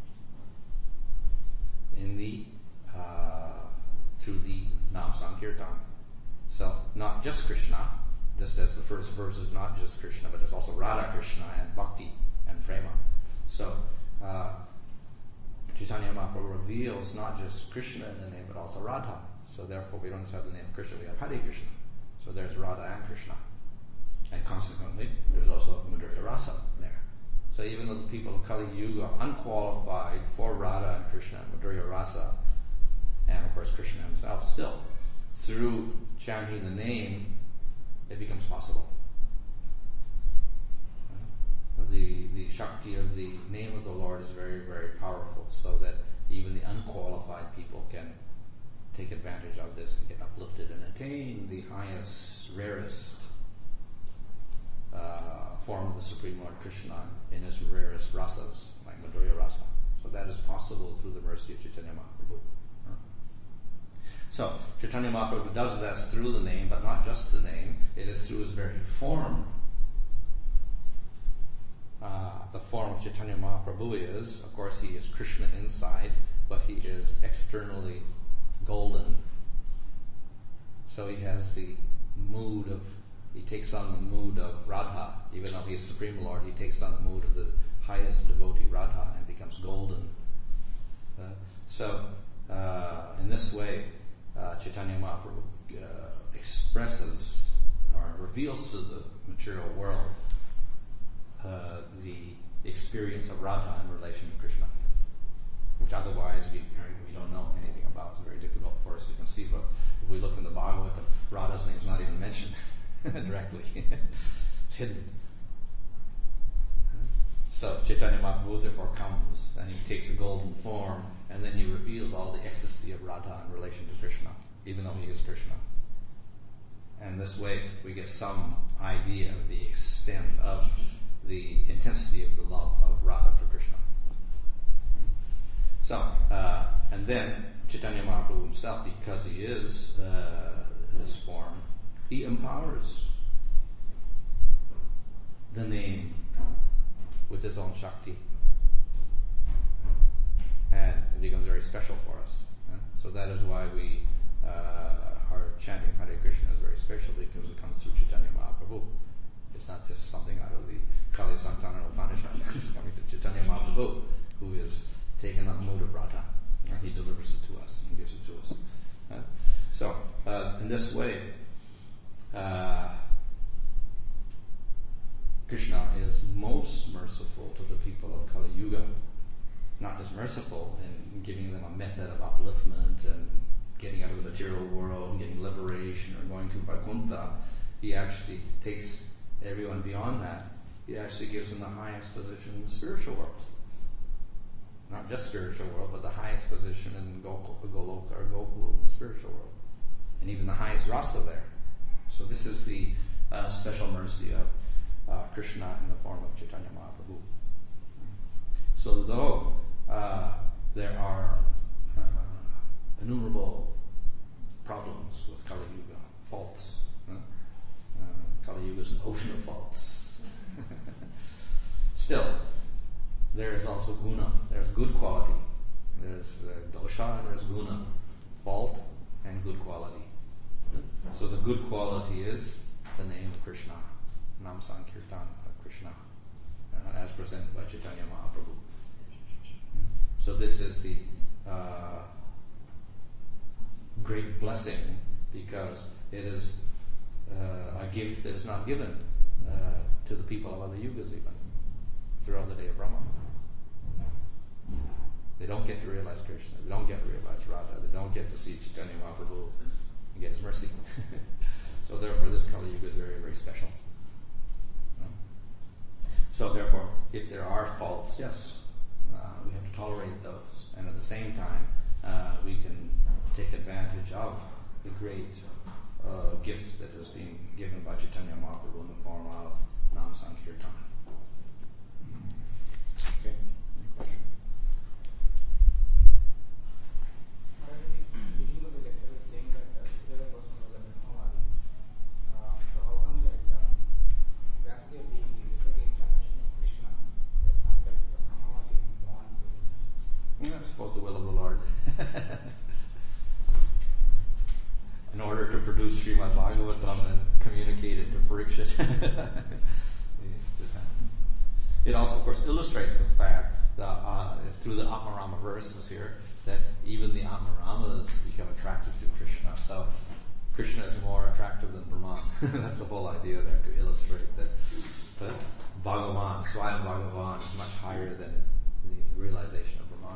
S1: in the uh, through the Nam Sankirtan. So not just Krishna, just as the first verse is not just Krishna, but it's also Radha Krishna and Bhakti and Prema. So uh, Chaitanya Mahaprabhu reveals not just Krishna in the name, but also Radha. So therefore we don't just have the name Krishna, we have Hare Krishna. So there's Radha and Krishna. And consequently, there's also Madhurya Rasa there. So even though the people of Kali Yuga are unqualified for Radha and Krishna and Madhurya Rasa, and of course Krishna himself, still, through chanting the name, it becomes possible. The the Shakti of the name of the Lord is very, very powerful, so that even the unqualified people can take advantage of this and get uplifted and attain the highest, rarest uh, form of the Supreme Lord Krishna in his rarest rasas, like Madhurya Rasa. So that is possible through the mercy of Chaitanya Mahaprabhu. So Chaitanya Mahaprabhu does this through the name, but not just the name. It is through his very form. Uh, the form of Chaitanya Mahaprabhu is, of course, he is Krishna inside, but he is externally golden. So he has the mood of, he takes on the mood of Radha. Even though he is Supreme Lord, he takes on the mood of the highest devotee Radha and becomes golden. Uh, so uh, in this way, Uh, Chaitanya Mahaprabhu uh, expresses or reveals to the material world uh, the experience of Radha in relation to Krishna, which otherwise we, we don't know anything about. It's very difficult for us to conceive of. If we look in the Bhagavatam, Radha's name is not even mentioned directly. It's hidden. So Chaitanya Mahaprabhu therefore comes and he takes the golden form and then he reveals all the ecstasy of Radha in relation to Krishna, even though he is Krishna. And this way we get some idea of the extent of the intensity of the love of Radha for Krishna. So, uh, and then Chaitanya Mahaprabhu himself, because he is uh, this form, he empowers the name with his own Shakti. And it becomes very special for us. Uh, so that is why we uh, are chanting Hare Krishna is very special, because it comes through Chaitanya Mahaprabhu. It's not just something out of the Kali Santana Upanishad. It's coming to Chaitanya Mahaprabhu, who is taken on the mood of Radha. And he delivers it to us and gives it to us. Uh, so, uh, in this way, uh, Krishna is most merciful to the people of Kali Yuga. Not just merciful in giving them a method of upliftment and getting out of the material world and getting liberation or going to Vaikuntha. He actually takes everyone beyond that. He actually gives them the highest position in the spiritual world. Not just spiritual world, but the highest position in Gokul, Goloka or Gokul in the spiritual world. And even the highest rasa there. So this is the uh, special mercy of uh, Krishna in the form of Chaitanya Mahaprabhu. So though uh, there are uh, innumerable problems with Kali Yuga, faults. Uh, uh, Kali Yuga is an ocean of faults. Still, there is also guna. There's good quality. There's uh, dosha and there's guna. Fault and good quality. So the good quality is the name of Krishna. Nam Sankirtan of Krishna. Uh, as presented by Chaitanya Mahaprabhu. So this is the uh, great blessing, because it is uh, a gift that is not given uh, to the people of other yugas even throughout the day of Brahma. They don't get to realize Krishna. They don't get to realize Radha. They don't get to see Chaitanya Mahaprabhu and get his mercy. So therefore this Kali Yuga is very, very special. So therefore, if there are faults, yes, uh, we have to tolerate those. And at the same time, uh, we can take advantage of the great uh, gift that is being given by Chaitanya Mahaprabhu in the form of Nam Sankirtan. Okay, any question? I suppose the will of the Lord. In order to produce Srimad Bhagavatam and communicate it to Parikshit. It also, of course, illustrates the fact that uh, through the Atmarama verses here, that even the Atmaramas become attracted to Krishna. So Krishna is more attractive than Brahman. That's the whole idea there, to illustrate that the Bhagavan, Swayam Bhagavan, is much higher than the realization of Brahman.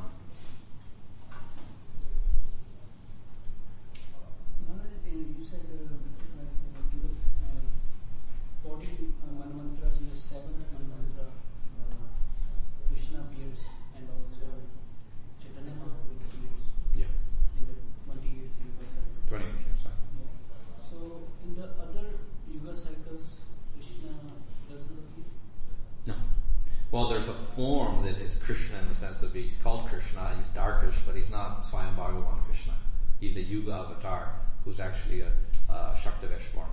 S2: You said uh, like, uh, to the uh, forty uh, mantras in the seventh mantra, uh, Krishna appears and also Chaitanya Mahaprabhu appears.
S1: Yeah.
S2: In the twenty-eighth Yuga cycle.
S1: twenty-eighth, yeah, sorry.
S2: Yeah. So in the other Yuga cycles, Krishna does not appear?
S1: No. Well, there's a form that is Krishna in the sense that he's called Krishna, he's Darkish, but he's not Swayam Bhagavan Krishna. He's a Yuga avatar who's actually a uh, Shaktavesh form.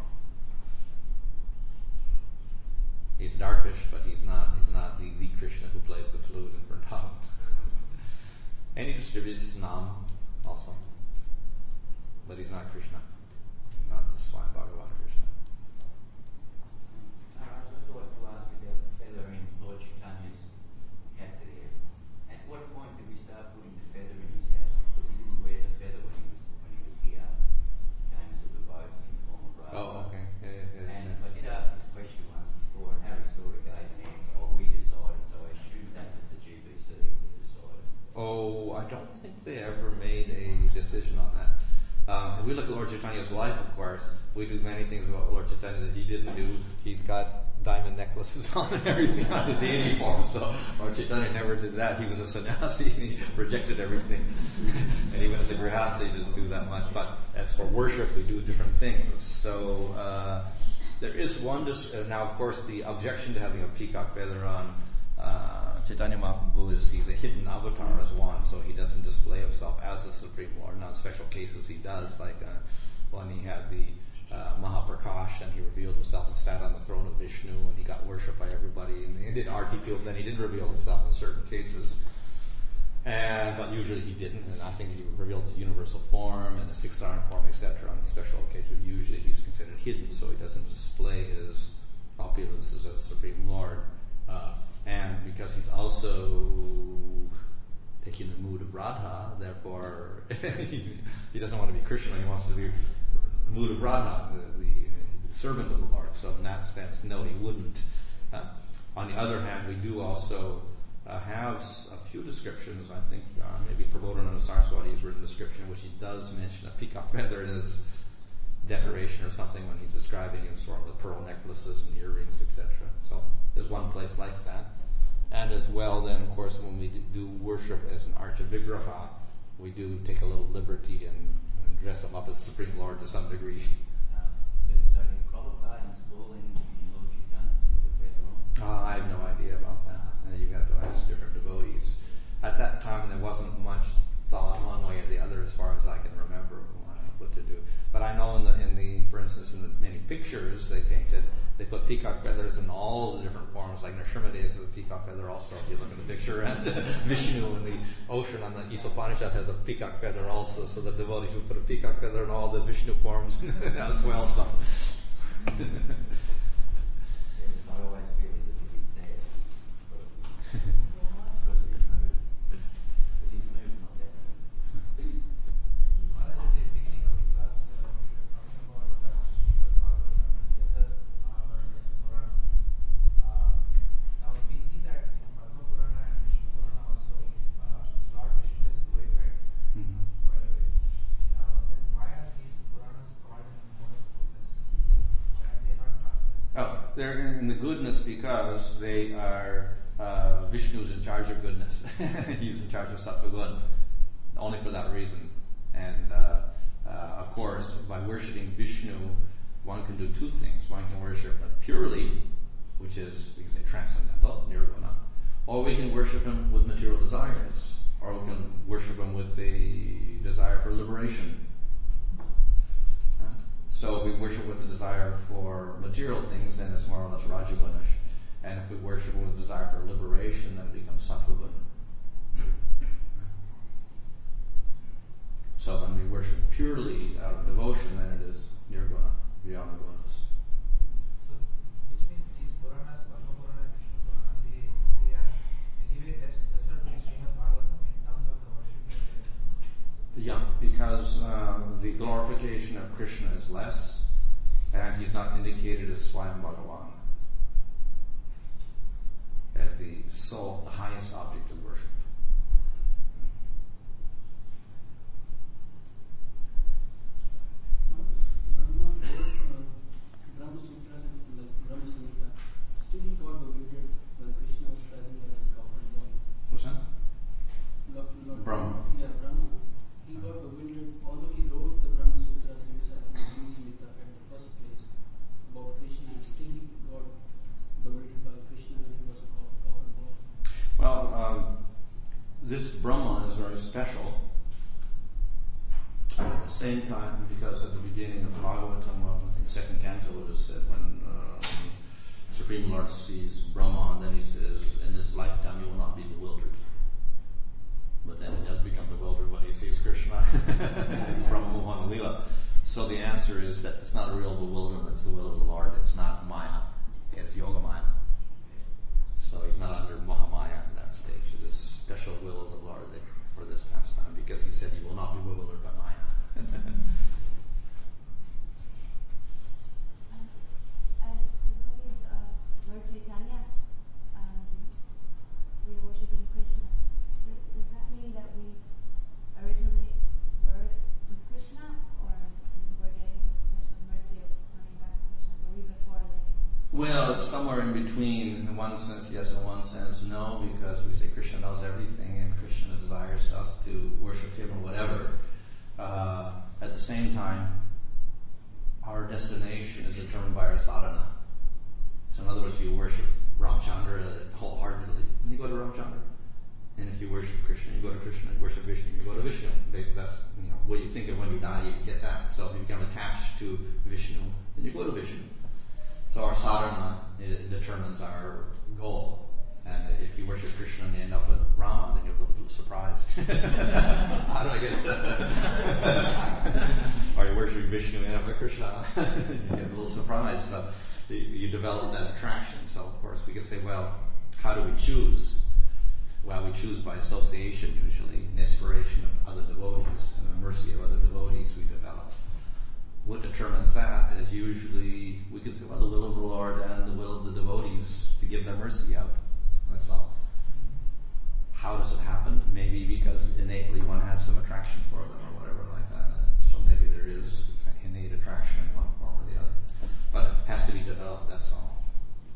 S1: He's Darkish, but he's not he's not the, the Krishna who plays the flute in Vrindavan. And he distributes Nam also. But he's not Krishna. Not the Swayam Bhagavan Krishna.
S3: I would like to ask about the feather in Lord Chaitanya's hat there. At what point did we start putting the feather in his hat? Because he didn't wear the feather when he was when he was here. Came as a devote in the form of Radha.
S1: Oh, okay. Yeah, yeah, yeah,
S3: And
S1: yeah.
S3: I did ask this question once before, and Harry sort of gave an answer. Oh, we decided, so I assume
S4: Chaitanya's life, of course, we do many things about Lord Chaitanya that he didn't do. He's got diamond necklaces on and everything on the deity form. So Lord Chaitanya never did that. He was a sannyasi and he rejected everything. And even as a grihastha, he didn't do that much. But as for worship, we do different things. So uh, there is one. Dis- uh, now, of course, the objection to having a peacock feather on uh, Chaitanya Mahaprabhu is he's a hidden avatar as one, so he doesn't display himself as the Supreme Lord. Now, in special cases, he does, like uh, when he had the Uh, Mahaprakash, and he revealed himself and sat on the throne of Vishnu, and he got worshipped by everybody, and he did arti field, then he did reveal himself in certain cases, and but usually he didn't, and I think he revealed the universal form and the six-arm form, et cetera. On special occasions, usually he's considered hidden, so he doesn't display his opulences as Supreme Lord, uh, and because he's also taking the mood of Radha, therefore he, he doesn't want to be Krishna, he wants to be mood of Radha, the, the, the servant of the Lord. So in that sense, no, he wouldn't. Uh, on the other hand, we do also uh, have a few descriptions. I think uh, maybe Prabodhananda Saraswati has written a description which he does mention a peacock feather in his decoration or something when he's describing him, sort of the pearl necklaces and earrings, et cetera. So there's one place like that. And as well, then, of course, when we do worship as an Archa Vigraha, we do take a little liberty and dress him up as Supreme Lord to some degree.
S3: Uh, but so did Prabhupada installing Lord Chaitanya with the feather on?
S4: Uh, I have no idea about that. Uh, you have to ask different devotees. At that time, there wasn't much thought one way or the other, as far as I can remember, uh, what to do. But I know in the, in the, for instance, in the many pictures they painted, they put peacock feathers in all the different forms. Like Nrsimhadev has a peacock feather also, if you look at the picture, and Vishnu in the ocean on the Isopanishad has a peacock feather also. So the devotees would put a peacock feather in all the Vishnu forms as well. So.
S3: Yeah, I always feel as if he could say it because of his mood. Because his mood's not that mood.
S5: Maharaj, at the beginning of the class, uh, we were talking about uh, Srimad Bhagavatam and the other Mahabharatas and Puranas. Uh, now we see that in Padma Purana and Vishnu Purana also, uh, Lord Vishnu is glorified
S4: Mm-hmm.
S5: quite a bit. Uh, then why are these Puranas called in the mode of goodness? Why are they not transcendental?
S4: Oh, they're in the goodness because they are, uh, Vishnu's in charge of goodness. He's in charge of Sattva Gun, only for that reason. And, uh, uh, of course, by worshipping Vishnu, one can do two things. One can worship him purely, which is, we can say, transcendental, nirguna, or we can worship him with material desires, or we can worship him with a desire for liberation. So if we worship with a desire for material things, then it's more or less Rajagunish. And if we worship with a desire for liberation, then it becomes Sattva. So when we worship purely out of devotion, then it is Nirguna, beyond the gunas.
S5: So, which means these Puranas, Padma Purana and Vishnu Purana, they, they are anyway less, lesser to the Srimad Bhagavatam in terms of the worship that they do.
S4: Yeah, because um, the glorification of Krishna is less, and he's not indicated as Swayam Bhagavan, as the sole, the highest object of worship.
S2: Brahma wrote uh, Brahma Sutras and like Brahma Samhita. Still he got bewildered when Krishna was present as a cowherd boy.
S4: What's that?
S2: Lord, Lord,
S4: Brahma.
S2: Yeah, Brahma. He got bewildered, although he wrote the Brahma Sutras himself in Brahma Samhita at the first place about Krishna, and still he got bewildered by Krishna when he was a cow- cowherd boy.
S4: Well, um, this Brahma is very special. And at the same time, because at the beginning of Bhagavatam, well, I think second canto, it is said when uh, Supreme Lord sees Brahma, and then he says, in this lifetime you will not be bewildered. But then he does become bewildered when he sees Krishna in Brahma Mohana Lila. So the answer is that it's not a real bewilderment, it's the will of the Lord. It's not Maya, it's Yoga Maya. So he's not under Mahamaya in that stage. It is special will of the Lord that, for this pastime, because he said he will not be bewildered by Maya.
S6: As devotees of Lord Chaitanya, um, we are worshipping Krishna. Does, does that mean that we originally were with Krishna, or were
S1: Well, it's somewhere in between. In one sense, yes. In one sense, no, because we say Krishna knows everything, and Krishna desires us to worship Him or whatever. Uh, at the same time, our destination is determined by our sadhana. So, in other words, if you worship Ramchandra wholeheartedly, then you go to Ramchandra. And if you worship Krishna, you go to Krishna. If you worship Vishnu, you go to Vishnu. That's, you know, what you think of when you die, you get that. So, if you become attached to Vishnu, then you go to Vishnu. So our sadhana it determines our goal. And if you worship Krishna and you end up with Rama, then you'll be a little surprised. How do I get that? Or you worship Vishnu and end up with Krishna, you get a little surprised. So you, you develop that attraction. So of course we can say, well, how do we choose? Well, we choose by association usually, an inspiration of other devotees and the mercy of other devotees we develop. What determines that is usually, we can say, well, the will of the Lord and the will of the devotees to give their mercy out. That's all. How does it happen? Maybe because innately one has some attraction for them or whatever like that. So maybe there is innate attraction in one form or the other. But it has to be developed, that's all.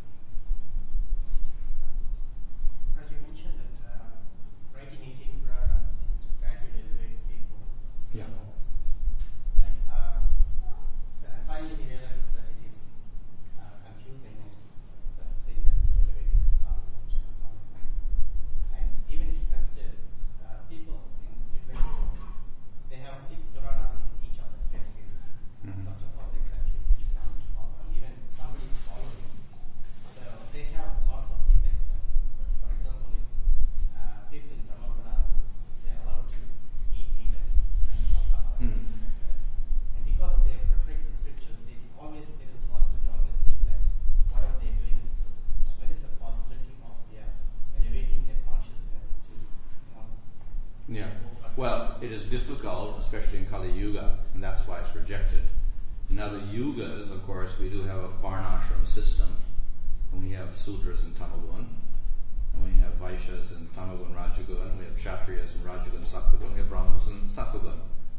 S5: As you mentioned that uh, writing eighteen Puranas is to gradually elevate people.
S1: Yeah.
S5: Like, uh, so and finally he realizes that it is uh, confusing and that's the thing that to elevate is the path of Krishna. And even if you consider uh, people in different groups, they have six Puranas in each of the category.
S1: Mm-hmm.
S5: First of all, they confuse which Purana to follow, and even somebody is following. So they have lots of effects. For example, if, uh, people in Brahma Puranas, they are allowed to eat meat and drink alcohol and
S1: Mm.
S5: things like that. And because they perfect the scriptures, they always there is a possibility to always think that whatever they are doing is good. There is the possibility of their elevating their consciousness to, you know,
S1: Yeah. Well, it is difficult, especially in Kali Yuga, and that's why it's rejected. In other yugas, of course, we do have a varnashram system, and we have Sudras in Tamagun, and we have Vaishyas in Tamagun, Rajagun, we have Kshatriyas in Rajagun, Sattvagun, we have Brahmanas in Sattvagun.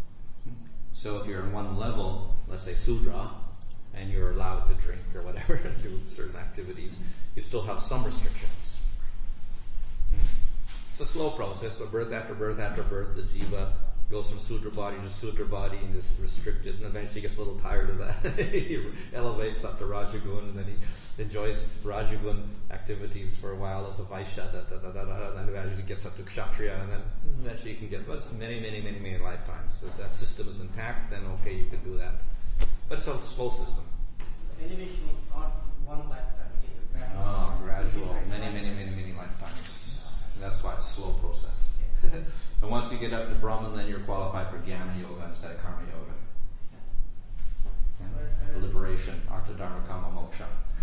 S1: So if you're in one level, let's say Sudra, and you're allowed to drink or whatever, do certain activities, you still have some restrictions. It's a slow process, but birth after birth after birth, the jiva goes from Sudra body to Sudra body and is restricted, and eventually gets a little tired of that. He elevates up to Rajagun, and then he enjoys Rajagun activities for a while as a Vaishya, da, da, da, da, da, and then eventually gets up to Kshatriya, and then eventually you can get, but it's many, many, many, many lifetimes. So if that system is intact, then okay, you can do that. But it's a slow system.
S5: so the elevation is not one lifetime, it is a gradual.
S1: Oh,
S5: process.
S1: gradual,
S5: Different
S1: many, many,
S5: lifetimes.
S1: many, many lifetimes. And that's why it's a slow process.
S5: Yeah.
S1: And once you get up to Brahman, then you're qualified for Jnana Yoga instead of Karma Yoga.
S5: So whereas-
S1: Liberation, Artha Dharma Kama Moksha.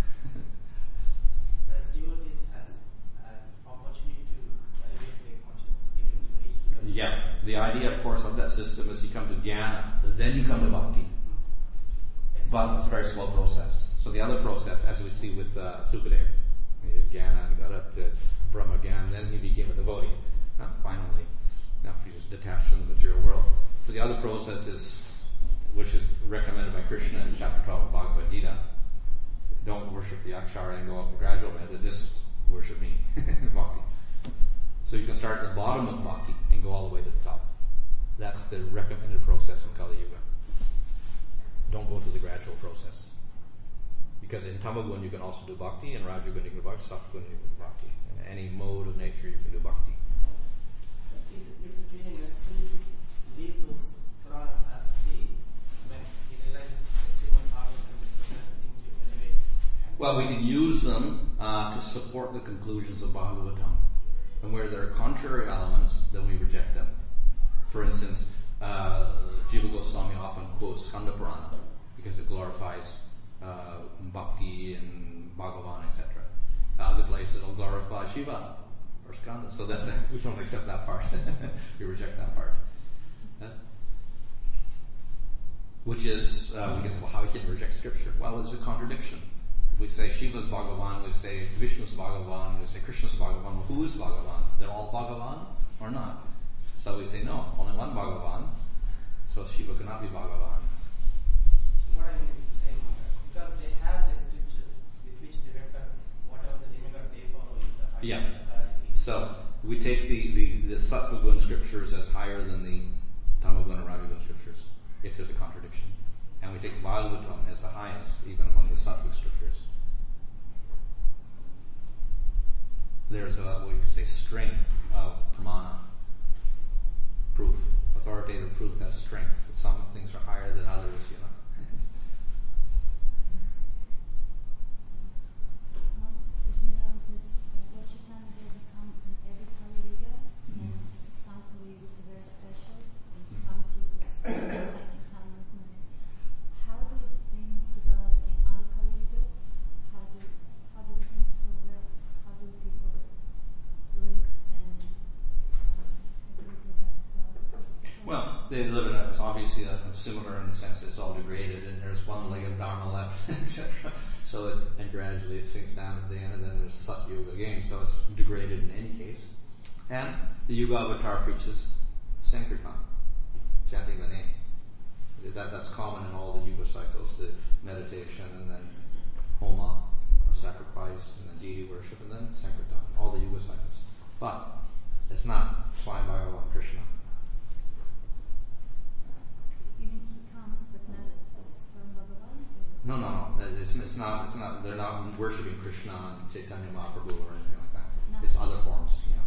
S5: Whereas devotees has an opportunity to elevate their consciousness, even to reach to the
S1: Yeah, the idea, of course, of that system is you come to Jnana, then you come to Bhakti.
S5: Yes.
S1: But it's a very slow process. So the other process, as we see with uh, Sukadev, he had Jnana and got up to Brahma Gyan, then he became a devotee. Not finally. Now he was detached from the material world. But the other process is, which is recommended by Krishna in chapter twelve of Bhagavad Gita. Don't worship the Akshara and go up the gradual method, just worship me, Bhakti. So you can start at the bottom of Bhakti and go all the way to the top. That's the recommended process in Kali Yuga. Don't go through the gradual process. Because in Tamagun you can also do Bhakti, and Rajagun you can do Bhakti, Sattvagun you can do Bhakti. In any mode of nature you can do Bhakti.
S5: Is it, is it really necessary to leave those Puranas as it is when he realized that Srimad Bhagavatam is the best thing to elevate?
S1: Well, we can use them uh, to support the conclusions of Bhagavatam. And where there are contrary elements, then we reject them. For instance, uh, Jiva Goswami often quotes Skanda Purana because it glorifies uh, Bhakti and Bhagavan, et cetera. Other places it'll glorify Shiva or Skanda. So that's, we don't accept that part. We reject that part. Huh? Which is, uh, we can say, well, how can we reject scripture? Well, there's a contradiction. If we say Shiva's Bhagavan, we say Vishnu's Bhagavan, we say Krishna's Bhagavan, well, who is Bhagavan? They're all Bhagavan or not? So we say, no, only one Bhagavan, so Shiva cannot be Bhagavan.
S5: So what I mean is the same, because they have their scriptures with which
S4: Yeah. So we take the, the, the Sattva Gun scriptures as higher than the Tamagun and Rajagun scriptures, if there's a contradiction. And we take Bhagavatam as the highest, even among the Sattvic scriptures. There's a, what we say, strength of pramana, proof. Authoritative proof has strength. Some things are higher than others, you know.
S6: Well, as we know, that Lord Chaitanya doesn't come in every Kali Yuga, and some Kali Yugas are very special, and he comes with this Sankirtan movement. How do things develop in other Kali Yugas? How do how do things progress? How do people live and um, how do we go back to God?
S1: Well, they live in a, it's obviously a, a similar in the sense that it's all degraded and there's one leg of Dharma left, et cetera. So it, and gradually it sinks down at the end, and then there's Satya Yuga again, so it's degraded in any case. And the Yuga Avatar preaches Sankirtan, chanting the name. That, that's common in all the Yuga cycles, the meditation and then Homa, or sacrifice, and then deity worship, and then Sankirtan, all the Yuga cycles. But it's not Swami Bhagavan Krishna.
S6: You mean he comes, but not as Swami Bhagavan? Or?
S1: No, no, no. It's, it's not. It's not. They're not worshiping Krishna and Chaitanya Mahaprabhu or anything like that.
S6: No.
S1: It's other forms. Yeah.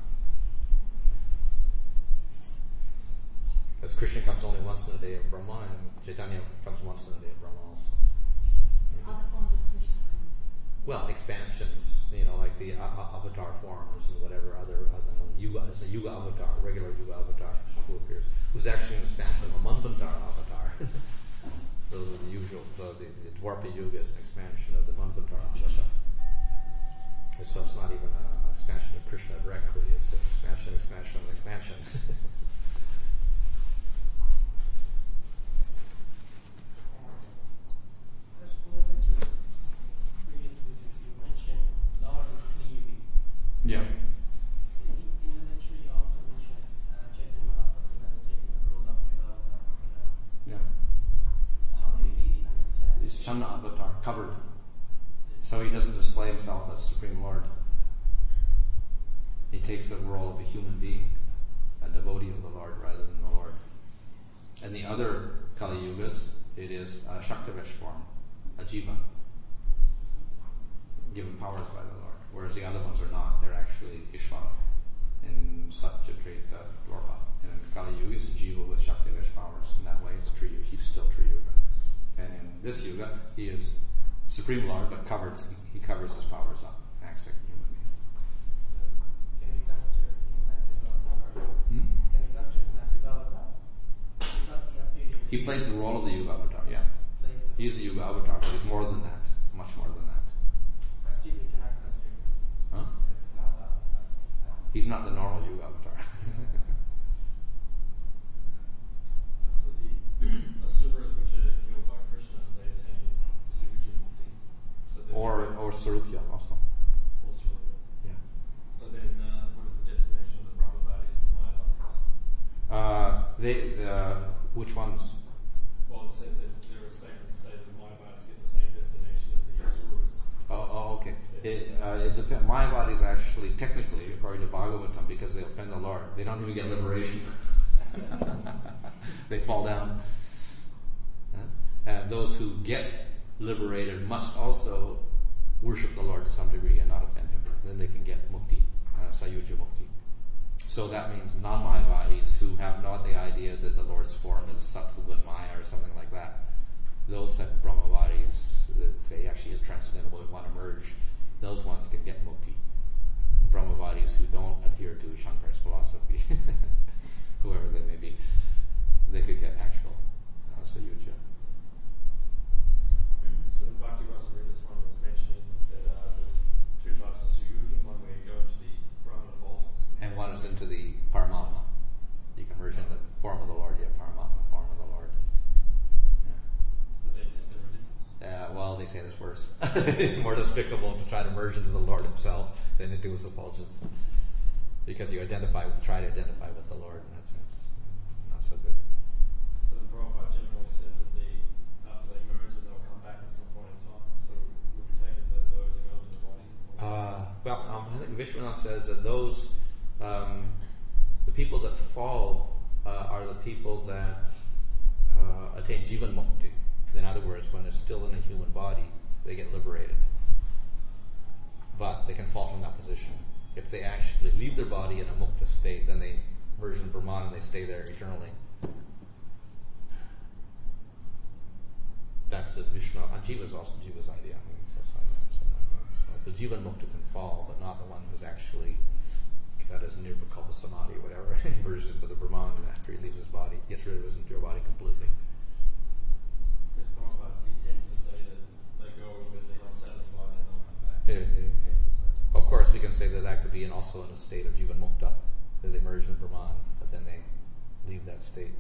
S4: Because Krishna comes only once in a day of Brahma, and Chaitanya comes once in a day of Brahma also.
S6: Other forms of Krishna comes.
S4: Well, expansions, you know, like the uh, avatar forms and whatever other, other Yuga, it's a Yuga avatar, regular Yuga avatar who appears, who's actually an expansion of a Manvantara avatar. Those are the usual. So the, the Dwarpa Yuga is an expansion of the Manvantara avatar. And so it's not even an expansion of Krishna directly, it's an expansion, expansion, of an expansion.
S1: Yeah. Yeah. It's Channa Avatar, covered. So he doesn't display himself as Supreme Lord. He takes the role of a human being, a devotee of the Lord rather than the Lord. And the other Kali Yugas, it is a Shaktavesh form, a Jiva, given powers by the Lord. Whereas the other ones are not. They're actually Ishvara in Satyatrita Dwarpa. And in Kali Yuga, it's a Jiva with Shaktavesh powers. In that way, it's Tri Yuga. He's still Tri Yuga. And in this Yuga, he is Supreme Lord, but covered. He covers his powers up. Acts like a human being.
S5: Can you consider him as a God?
S1: Hmm?
S5: Can you consider him as a God? Because he appeared in
S1: He plays the role of the Yuga Avatar, yeah.
S5: plays the
S1: He's the Yuga Avatar, but he's more than that. Much more than that.
S5: but still we cannot consider him
S1: Huh?
S5: as God.
S1: He's not the normal Yuga Avatar.
S7: So the asuras which are killed by Krishna, they attain Suruja Mukti. So then-
S1: or or Sarupya also.
S7: or Suruja.
S1: Yeah.
S7: So then, uh, what is the destination of the Brahmavadis and the Mayavadis?
S1: Uh, they uh, which ones?
S7: Well, it says that there are statements that say that the Mayavadis get the same destination as the asuras.
S1: Oh, oh okay. It, uh, it depends. Mayavadis actually, technically, according to Bhagavatam, because they offend the Lord, they don't even get liberation. They fall down. Uh, and those who get liberated must also worship the Lord to some degree and not offend Him. Then they can get mukti, uh, sayuja mukti. So that means non-Mayavadis who have not the idea that the Lord's form is Sattva Maya or something like that. Those type of Brahmavadis that say actually is transcendental, we want to merge, those ones can get mukti. Brahmavadis who don't adhere to Shankara's philosophy, whoever they may be, they could get actual uh, sayuja.
S7: So Bhakti Rasarita Swami was mentioning that uh, there's two types of Suyuja, one where you go into the Brahman effulgence.
S1: And one is into the Paramatma. You can merge in the form of the Lord, yeah, Paramatma, form of the Lord. Yeah.
S7: So then is there a difference?
S1: Uh, well, they say it's worse. It's more despicable to try to merge into the Lord Himself than into His effulgence, because you identify, try to identify with the Lord in that sense. Not so good.
S7: So the Prabhupada generally says that the after they merge, that they'll come back at some point in time. So would we take it that those who go into the body? also-
S1: Uh,
S4: well, um, I think Vishwanath says that those, um, the people that fall uh, are the people that uh, attain Jivan Mukti. In other words, when they're still in a human body, they get liberated. But they can fall from that position. If they actually leave their body in a mukta state, then they merge in Brahman and they stay there eternally. That's the Vishnu. And Jiva's also Jiva's idea. I think he says something like that. So the Jivan Mukta can fall, but not the one who's actually got his nirvikalpa samadhi or whatever. He merges into the Brahman after he leaves his body, gets rid of his material body completely.
S7: Chris Prabhupada, he tends to say that they go, but they don't satisfy, then they'll come back.
S4: Yeah, yeah,
S7: He tends to say that.
S4: Of course, we can say that that could be in also in a state of Jivan Mukta, that they merge in Brahman, but then they leave that state.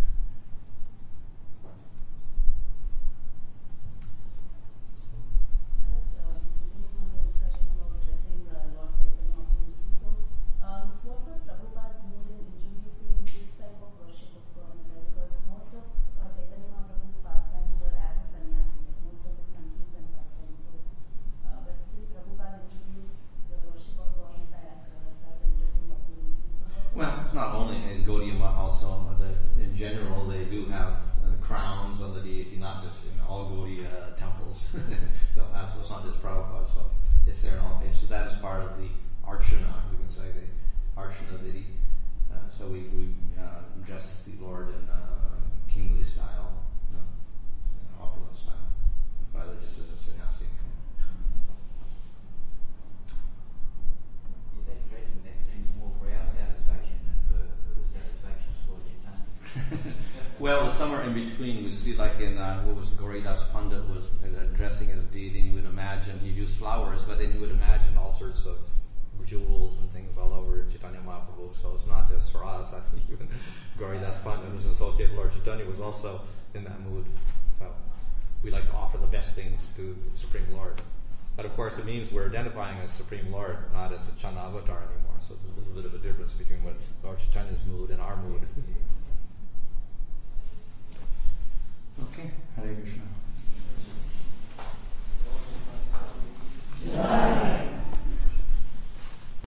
S1: Well, it's not only in Gaudiya Math, also the, in general they do have uh, crowns on the deity, not just in all Gaudiya temples. They'll have, so it's not just Prabhupada, so it's there in all cases. So that is part of the Archana, we can say, the Archana Vidhi. Uh, so we, we uh, dress the Lord in uh, kingly style, you know, in opulent style, rather just as a sannyasi.
S3: Yeah, that dressing, that seems more for our satisfaction than for, for the satisfaction of Lord Chaitanya.
S1: Well, somewhere in between, we see like in, uh, what was Gauridas Pandit was uh, dressing as deity, and you would imagine he used flowers, but then you would imagine all sorts of jewels and things all over Chaitanya Mahaprabhu. So it's not just for us. I think even Gauridas Pandit, who's an associate of Lord Chaitanya, was also in that mood. So we like to offer the best things to the Supreme Lord. But of course it means we're identifying as Supreme Lord, not as a Chanda avatar anymore. So there's a little bit of a difference between what Lord Chaitanya's mood and our mood. Okay, Hare Krishna.